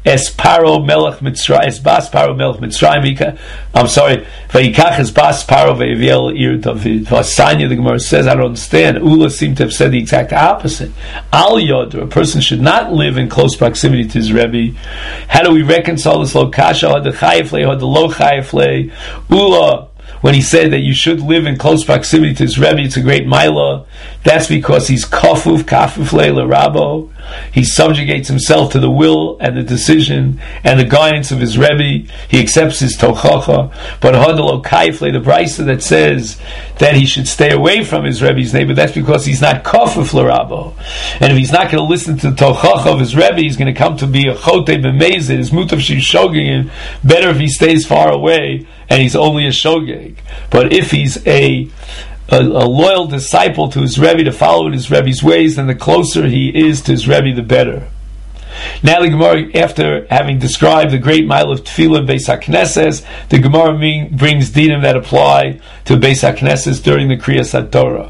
es Paro melech Mitzrayim, es bas Paro melech Mitzrayim. I'm sorry, vayikach es bas Paro ve'aviel ir David. Vasanya, the Gemara says, I don't understand. Ula seemed to have said the exact opposite. Al Yoder, a person should not live in close proximity to his Rebbe. How do we reconcile this? Lo kasha had the chayef had the lo chayef Ula, when he said that you should live in close proximity to his Rebbe, it's a great milah. That's because he's kafuf, kafuf leila rabo. He subjugates himself to the will and the decision and the guidance of his Rebbe. He accepts his tochacha. But hadalo kaifle, the brisa that says that he should stay away from his Rebbe's neighbor, that's because he's not kafuf lerabo. And if he's not going to listen to the tochacha of his Rebbe, he's going to come to be a chote b'mezid. His mutav shishogin. Better if he stays far away and he's only a shogeg. But if he's a A, a loyal disciple to his Rebbe, to follow in his Rebbe's ways, then the closer he is to his Rebbe, the better. Now the Gemara, after having described the great mile of Tefillah in Beis HaKnesses, the Gemara mean, brings dinim that apply to Beis HaKnesses during the Kriyas HaTorah.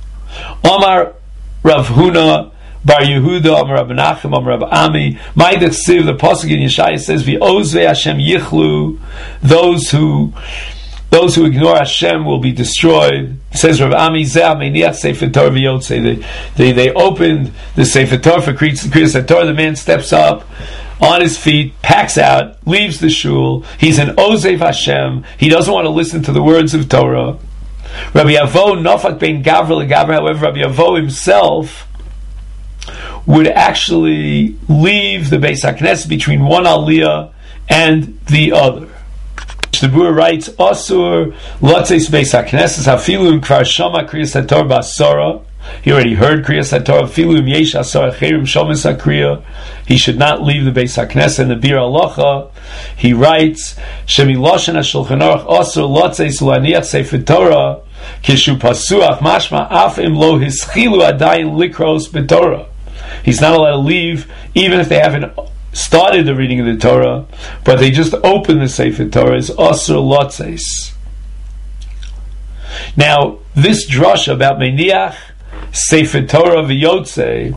Omar Rav Huna Bar Yehuda, Amar Rav Menachem, Amar Rav Ami, Ma'idach Siv, the Pasuk in Yeshaya says, V'ozvei Hashem yichlu, those who Those who ignore Hashem will be destroyed. It says Rav Ami Zeh Meiniach Sefer Torah v'Yotzei. They, they they opened the Sefer Torah for Kriyas HaTorah. The man steps up on his feet, packs out, leaves the shul. He's an Ozev Hashem. He doesn't want to listen to the words of Torah. Rabbi Avo Nofak Ben Gavra LeGavra. However, Rabbi Avo himself would actually leave the Beis HaKnesses between one aliyah and the other. The Bura writes, Asur Lotzeis Beis HaKnesses Hafilum Kvar Shama Kriyas HaTorah B'Asara. He already heard Kriyas HaTorah. Hafilum Yesh Asara Cherim Shomes HaKriya. He should not leave the Beis HaKnesses. And the Bir Halacha, he writes, Shemiloshen HaShulchan Aruch Asur Lotzeis Ulaniach Sefer Torah Kishu Pasuach Mashma Af Im Lo Hischilu Adayin Likros B'Torah. He's not allowed to leave even if they haven't started the reading of the Torah, but they just opened the Sefer Torah. Is Asur Lotzeis. Now, this drasha about Meiniach Sefer Torah v'Yotzei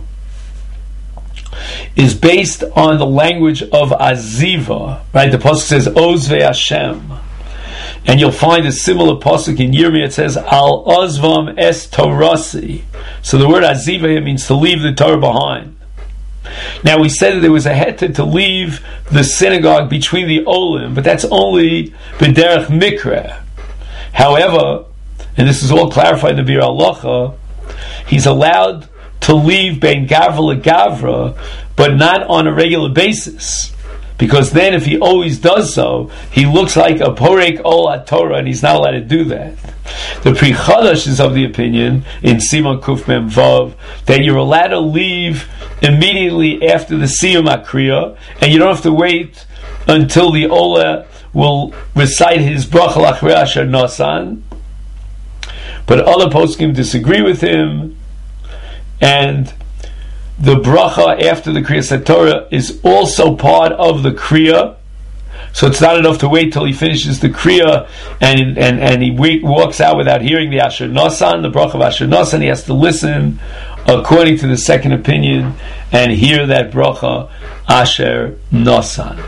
is based on the language of Aziva, right? The pasuk says Ozvei Hashem, and you'll find a similar pasuk in Yirmiyah. It says Al Ozvam Es Torasi. So the word Aziva here means to leave the Torah behind. Now we said that there was a heter to leave the synagogue between the olim, but that's only b'derech mikra. However, and this is all clarified in the Bir Halacha, he's allowed to leave ben gavra legavra, but not on a regular basis. Because then if he always does so, he looks like a porek ol HaTorah, and he's not allowed to do that. The Pri Chadash is of the opinion, in Simon Kuf Mem Vav, that you're allowed to leave immediately after the Siyum HaKriya, and you don't have to wait until the Ola will recite his Bracha L'Achrei Asher Nasan. But other poskim disagree with him, and the bracha after the Kriyas HaTorah is also part of the Kriya, so it's not enough to wait till he finishes the Kriya and and, and he wait, walks out without hearing the Asher Nasan, the bracha of Asher Nasan. He has to listen according to the second opinion and hear that bracha Asher Nasan.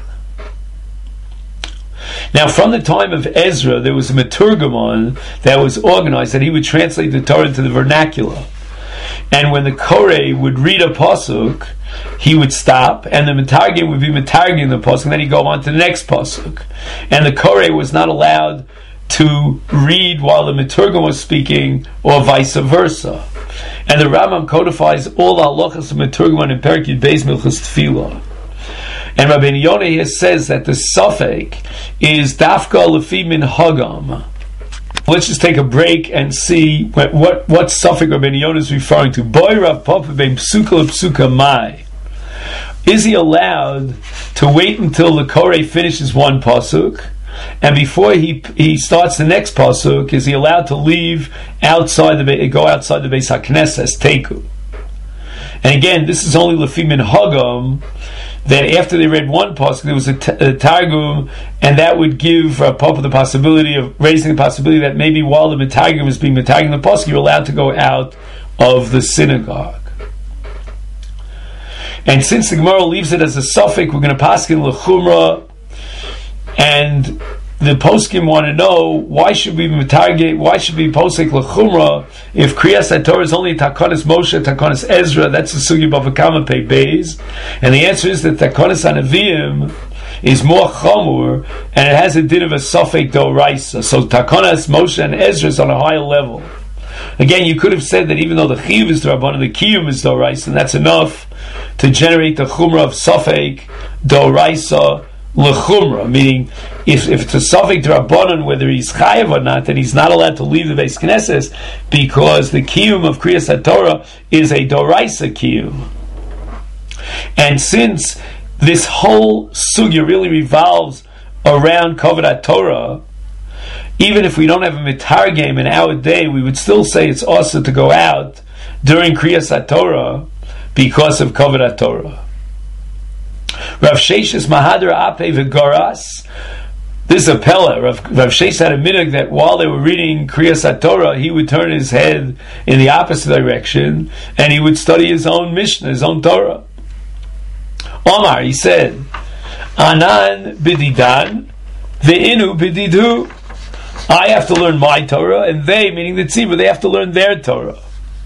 Now, from the time of Ezra, there was a Meturgamon that was organized that he would translate the Torah into the vernacular. And when the Koreh would read a pasuk, he would stop, and the Metargim would be Metargim the pasuk, and then he'd go on to the next pasuk. And the Koreh was not allowed to read while the Meturgim was speaking, or vice versa. And the Rambam codifies all the halachas of Meturgim in Perek Yud Beis Milchus Tefillah. And Rabbi Yonah here says that the suffix is Dafka Lefi Min Hagam. Let's just take a break and see what what, what suffix Rabbi Yonah is referring to. Boy Rav Papa Ben Psuka Psuka Mai. Is he allowed to wait until the Koreh finishes one pasuk, and before he he starts the next pasuk, is he allowed to leave outside the go outside the Beis HaKnesses Teku? And again, this is only Lefi Min Hagam. That after they read one pasuk, there was a, t- a targum, and that would give uh, Papa the possibility of raising the possibility that maybe while the targum is being targum the pasuk, you're allowed to go out of the synagogue. And since the Gemara leaves it as a suffix, we're going to paskin l'chumra, and the poskim want to know, why should we target, why should we posik l'chumra if Kriyas HaTorah is only Takonis Moshe, Takonis Ezra? That's the sugi Bava Kama Pei Beis. And the answer is that Takonis HaNeviim is more chamur, and it has a din of a suffix d'oraisa. So Takonis Moshe and Ezra is on a higher level. Again, you could have said that even though the chiyuv is d'Rabbanan, the kiyum is d'oraisa, and that's enough to generate the chumrah of suffix d'oraisa l'chumrah, meaning if, if it's a suffix d'Rabbanan, whether he's chayav or not, then he's not allowed to leave the Beis Knesses, because the kiyum of Kriyas HaTorah is a d'oraisa kiyum. And since this whole sugya really revolves around Kavod HaTorah, even if we don't have a mitargem in our day, we would still say it's also to go out during Kriyas HaTorah because of Kavod HaTorah. Rav Sheshes Mahadra Ape V'Goras. This is a Pella. Rav, Rav Sheshes had a minhag that while they were reading Kriyas HaTorah, he would turn his head in the opposite direction and he would study his own Mishnah, his own Torah. Omar, he said, Anan B'didan Ve'inu B'didu. I have to learn my Torah, and they, meaning the tzibur, they have to learn their Torah.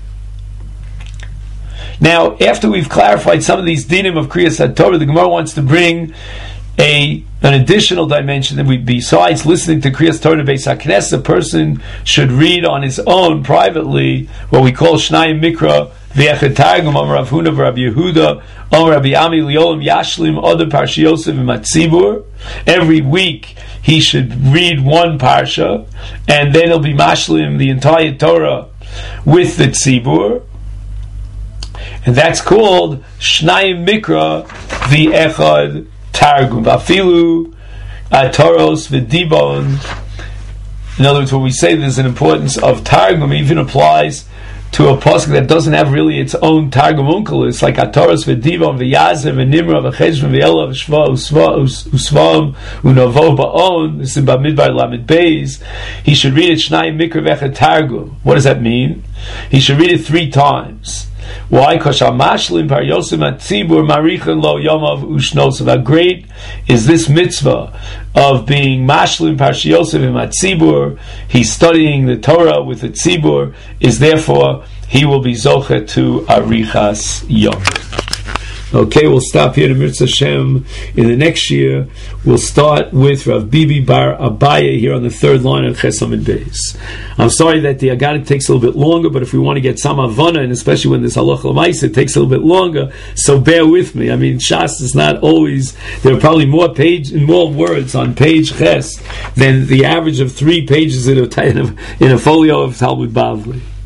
Now, after we've clarified some of these dinim of Kriyas HaTorah, the Gemara wants to bring a an additional dimension that we, besides listening to Kriyas Torah Beis HaKnesses, a person should read on his own privately what we call Shnayim Mikra V'Echad Targum, Amar Rav Huna v'Rabbi Yehuda, Amar Rabbi Ami Liolam Yashlim Other Parsha Yosef V'Matzibur. Every week he should read one parsha, and then he'll be mashlim the entire Torah with the tzibur, and that's called Shnayim Mikra V'Echad Targum. Vafilu Toros V'Dibon. In other words, when we say there's an importance of Targum, even applies to a pasuk that doesn't have really its own Targum unkelus, like Atoros V'Dibon V'Yazer V'Nimra V'Cheshvan V'Ela V'Shva Usvam U'Novo Ba'on. This is in Bamidbar Lamed Beis. He should read it Shnayim Mikra V'Echad Targum. What does that mean? He should read it three times. Why? Because Hamashlim Par Yosem Atzibur Marichan Lo Yomav Ushnosav. How great is this mitzvah of being Mashlim Par Yosef in Atzibur? He's studying the Torah with the Tzibur, is therefore he will be Zocha to Arichas Yom. Okay, we'll stop here to Mirza Hashem. In the next year, we'll start with Rav Bibi Bar Abaye here on the third line of Ches Amud Beis. I'm sorry that the Agadah takes a little bit longer, but if we want to get some Havana, and especially when this Halacha L'Maisa, it takes a little bit longer, so bear with me. I mean, Shas is not always, there are probably more page, more words on page Ches than the average of three pages in a, in a, in a folio of Talmud Bavli.